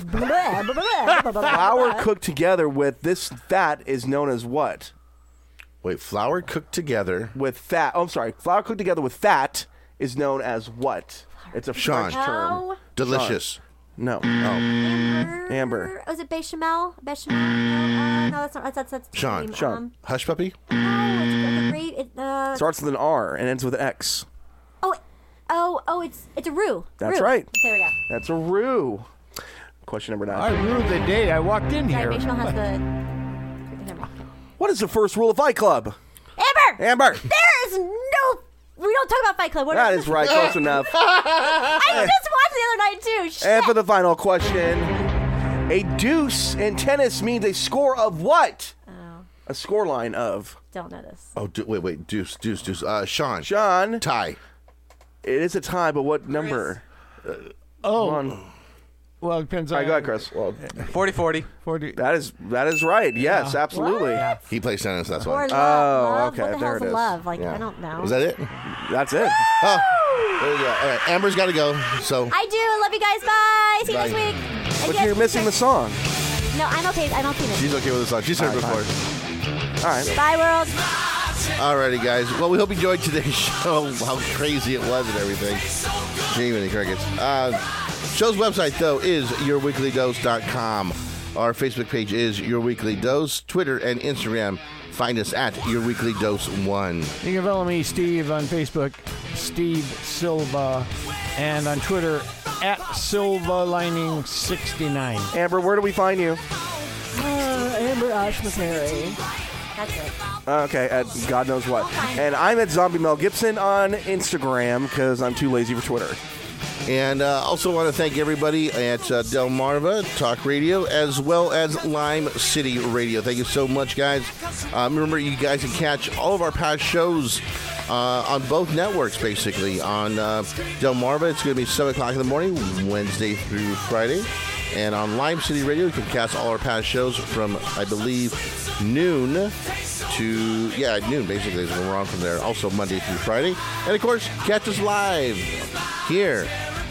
Speaker 6: cooked together with this fat is known as what?
Speaker 2: Wait, flour cooked together.
Speaker 6: With fat. Oh, I'm sorry. Flour cooked together with fat is known as what? It's a
Speaker 2: Sean.
Speaker 6: French term.
Speaker 4: Oh.
Speaker 2: Delicious.
Speaker 6: No.
Speaker 2: Oh.
Speaker 4: Amber.
Speaker 6: Amber.
Speaker 4: Was it bechamel? Bechamel? No, uh, no, that's not. That's that's, that's the
Speaker 2: Sean.
Speaker 4: cream.
Speaker 6: Sean.
Speaker 4: Um,
Speaker 2: Hush puppy?
Speaker 4: no, it's like a great. It, uh,
Speaker 6: Starts with an R and ends with an X.
Speaker 4: oh, oh, oh! It's it's a roux.
Speaker 6: That's
Speaker 4: Roux.
Speaker 6: right.
Speaker 4: There we go.
Speaker 6: That's a roux. Question number
Speaker 3: I
Speaker 6: nine.
Speaker 3: rue the day I walked in
Speaker 4: Sorry,
Speaker 3: here.
Speaker 4: bechamel has the. Never mind.
Speaker 6: What is the first rule of Fight Club?
Speaker 4: Amber.
Speaker 6: Amber.
Speaker 4: There is no. We don't talk about Fight Club. What
Speaker 6: That is right. Close enough.
Speaker 4: I just watched the other night too. Shit.
Speaker 6: And for the final question, a deuce in tennis means a score of what?
Speaker 4: Oh,
Speaker 6: A score line of.
Speaker 4: don't know this.
Speaker 2: Oh, du- wait, wait. Deuce, deuce, deuce. Uh, Sean.
Speaker 6: Sean.
Speaker 2: Tie.
Speaker 6: It is a tie, but what number?
Speaker 3: Oh.
Speaker 6: One.
Speaker 3: Well, it depends
Speaker 6: All
Speaker 3: on.
Speaker 6: right, go ahead, Chris.
Speaker 2: Well,
Speaker 7: forty forty.
Speaker 3: forty.
Speaker 6: That is that is right. Yes, absolutely.
Speaker 2: he plays tennis, that's
Speaker 4: Or
Speaker 2: why.
Speaker 4: love.
Speaker 6: Oh,
Speaker 4: love.
Speaker 6: okay,
Speaker 4: What the
Speaker 6: there
Speaker 4: hell's
Speaker 6: it is.
Speaker 4: love? Like
Speaker 2: Yeah.
Speaker 4: I don't know.
Speaker 2: Was that it?
Speaker 6: That's it.
Speaker 2: Oh, there you go. All right, Amber's got to go. So
Speaker 4: I do. Love you guys. Bye. See you
Speaker 2: Bye.
Speaker 4: next week. And
Speaker 6: But
Speaker 4: yes,
Speaker 6: you're missing the song.
Speaker 4: No, I'm okay. I'm okay.
Speaker 2: she's okay with the song. She's heard it
Speaker 6: All right,
Speaker 2: before.
Speaker 6: All right.
Speaker 4: Bye, world.
Speaker 2: Alrighty, guys. Well, we hope you enjoyed today's show. How crazy it was and everything. Jiminy crickets. Uh, show's website, though, is your weekly dose dot com. Our Facebook page is Your Weekly Dose. Twitter and Instagram, find us at Your Weekly Dose one.
Speaker 3: You can follow me, Steve, on Facebook, Steve Silva, and on Twitter, at Silva Lining sixty-nine.
Speaker 6: Amber, where do we find you?
Speaker 4: Uh, Amber Ash McMurray. That's it.
Speaker 6: Okay, at God knows what. And I'm at Zombie Mel Gibson on Instagram because I'm too lazy for Twitter.
Speaker 2: And uh, also want to thank everybody at uh, Delmarva Talk Radio as well as Lime City Radio. Thank you so much, guys. Uh, remember, you guys can catch all of our past shows uh, on both networks, basically. On uh, Delmarva, it's going to be seven o'clock in the morning, Wednesday through Friday. And on Lime City Radio, you can catch all our past shows from, I believe, noon to, yeah, noon, basically, is when we're on from there. Also Monday through Friday. And, of course, catch us live here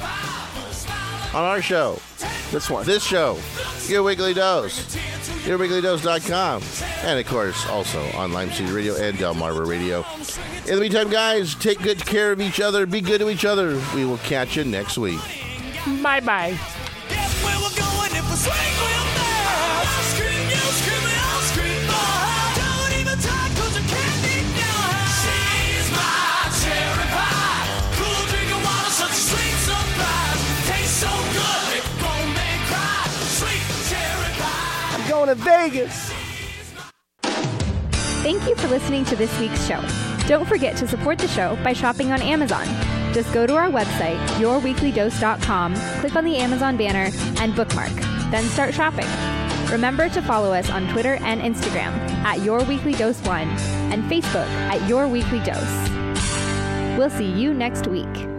Speaker 2: on our show.
Speaker 6: This one.
Speaker 2: This show. Your Weekly Dose. your weekly dose dot com. And, of course, also on Lime City Radio and Delmarva Radio. In the meantime, guys, take good care of each other. Be good to each other. We will catch you next week.
Speaker 3: Bye-bye.
Speaker 9: Where we're going if we swing real fast. Scream, you scream, we all scream more. Don't even talk 'cause you can't ignore. She's my cherry pie. Cool drinking water, such a sweet surprise. Tastes so good, it won't make cry. Sweet cherry pie.
Speaker 6: I'm going to Vegas.
Speaker 1: Thank you for listening to this week's show. Don't forget to support the show by shopping on Amazon. Just go to our website, your weekly dose dot com, click on the Amazon banner, and bookmark. Then start shopping. Remember to follow us on Twitter and Instagram at Your Weekly Dose one and Facebook at Your Weekly Dose. We'll see you next week.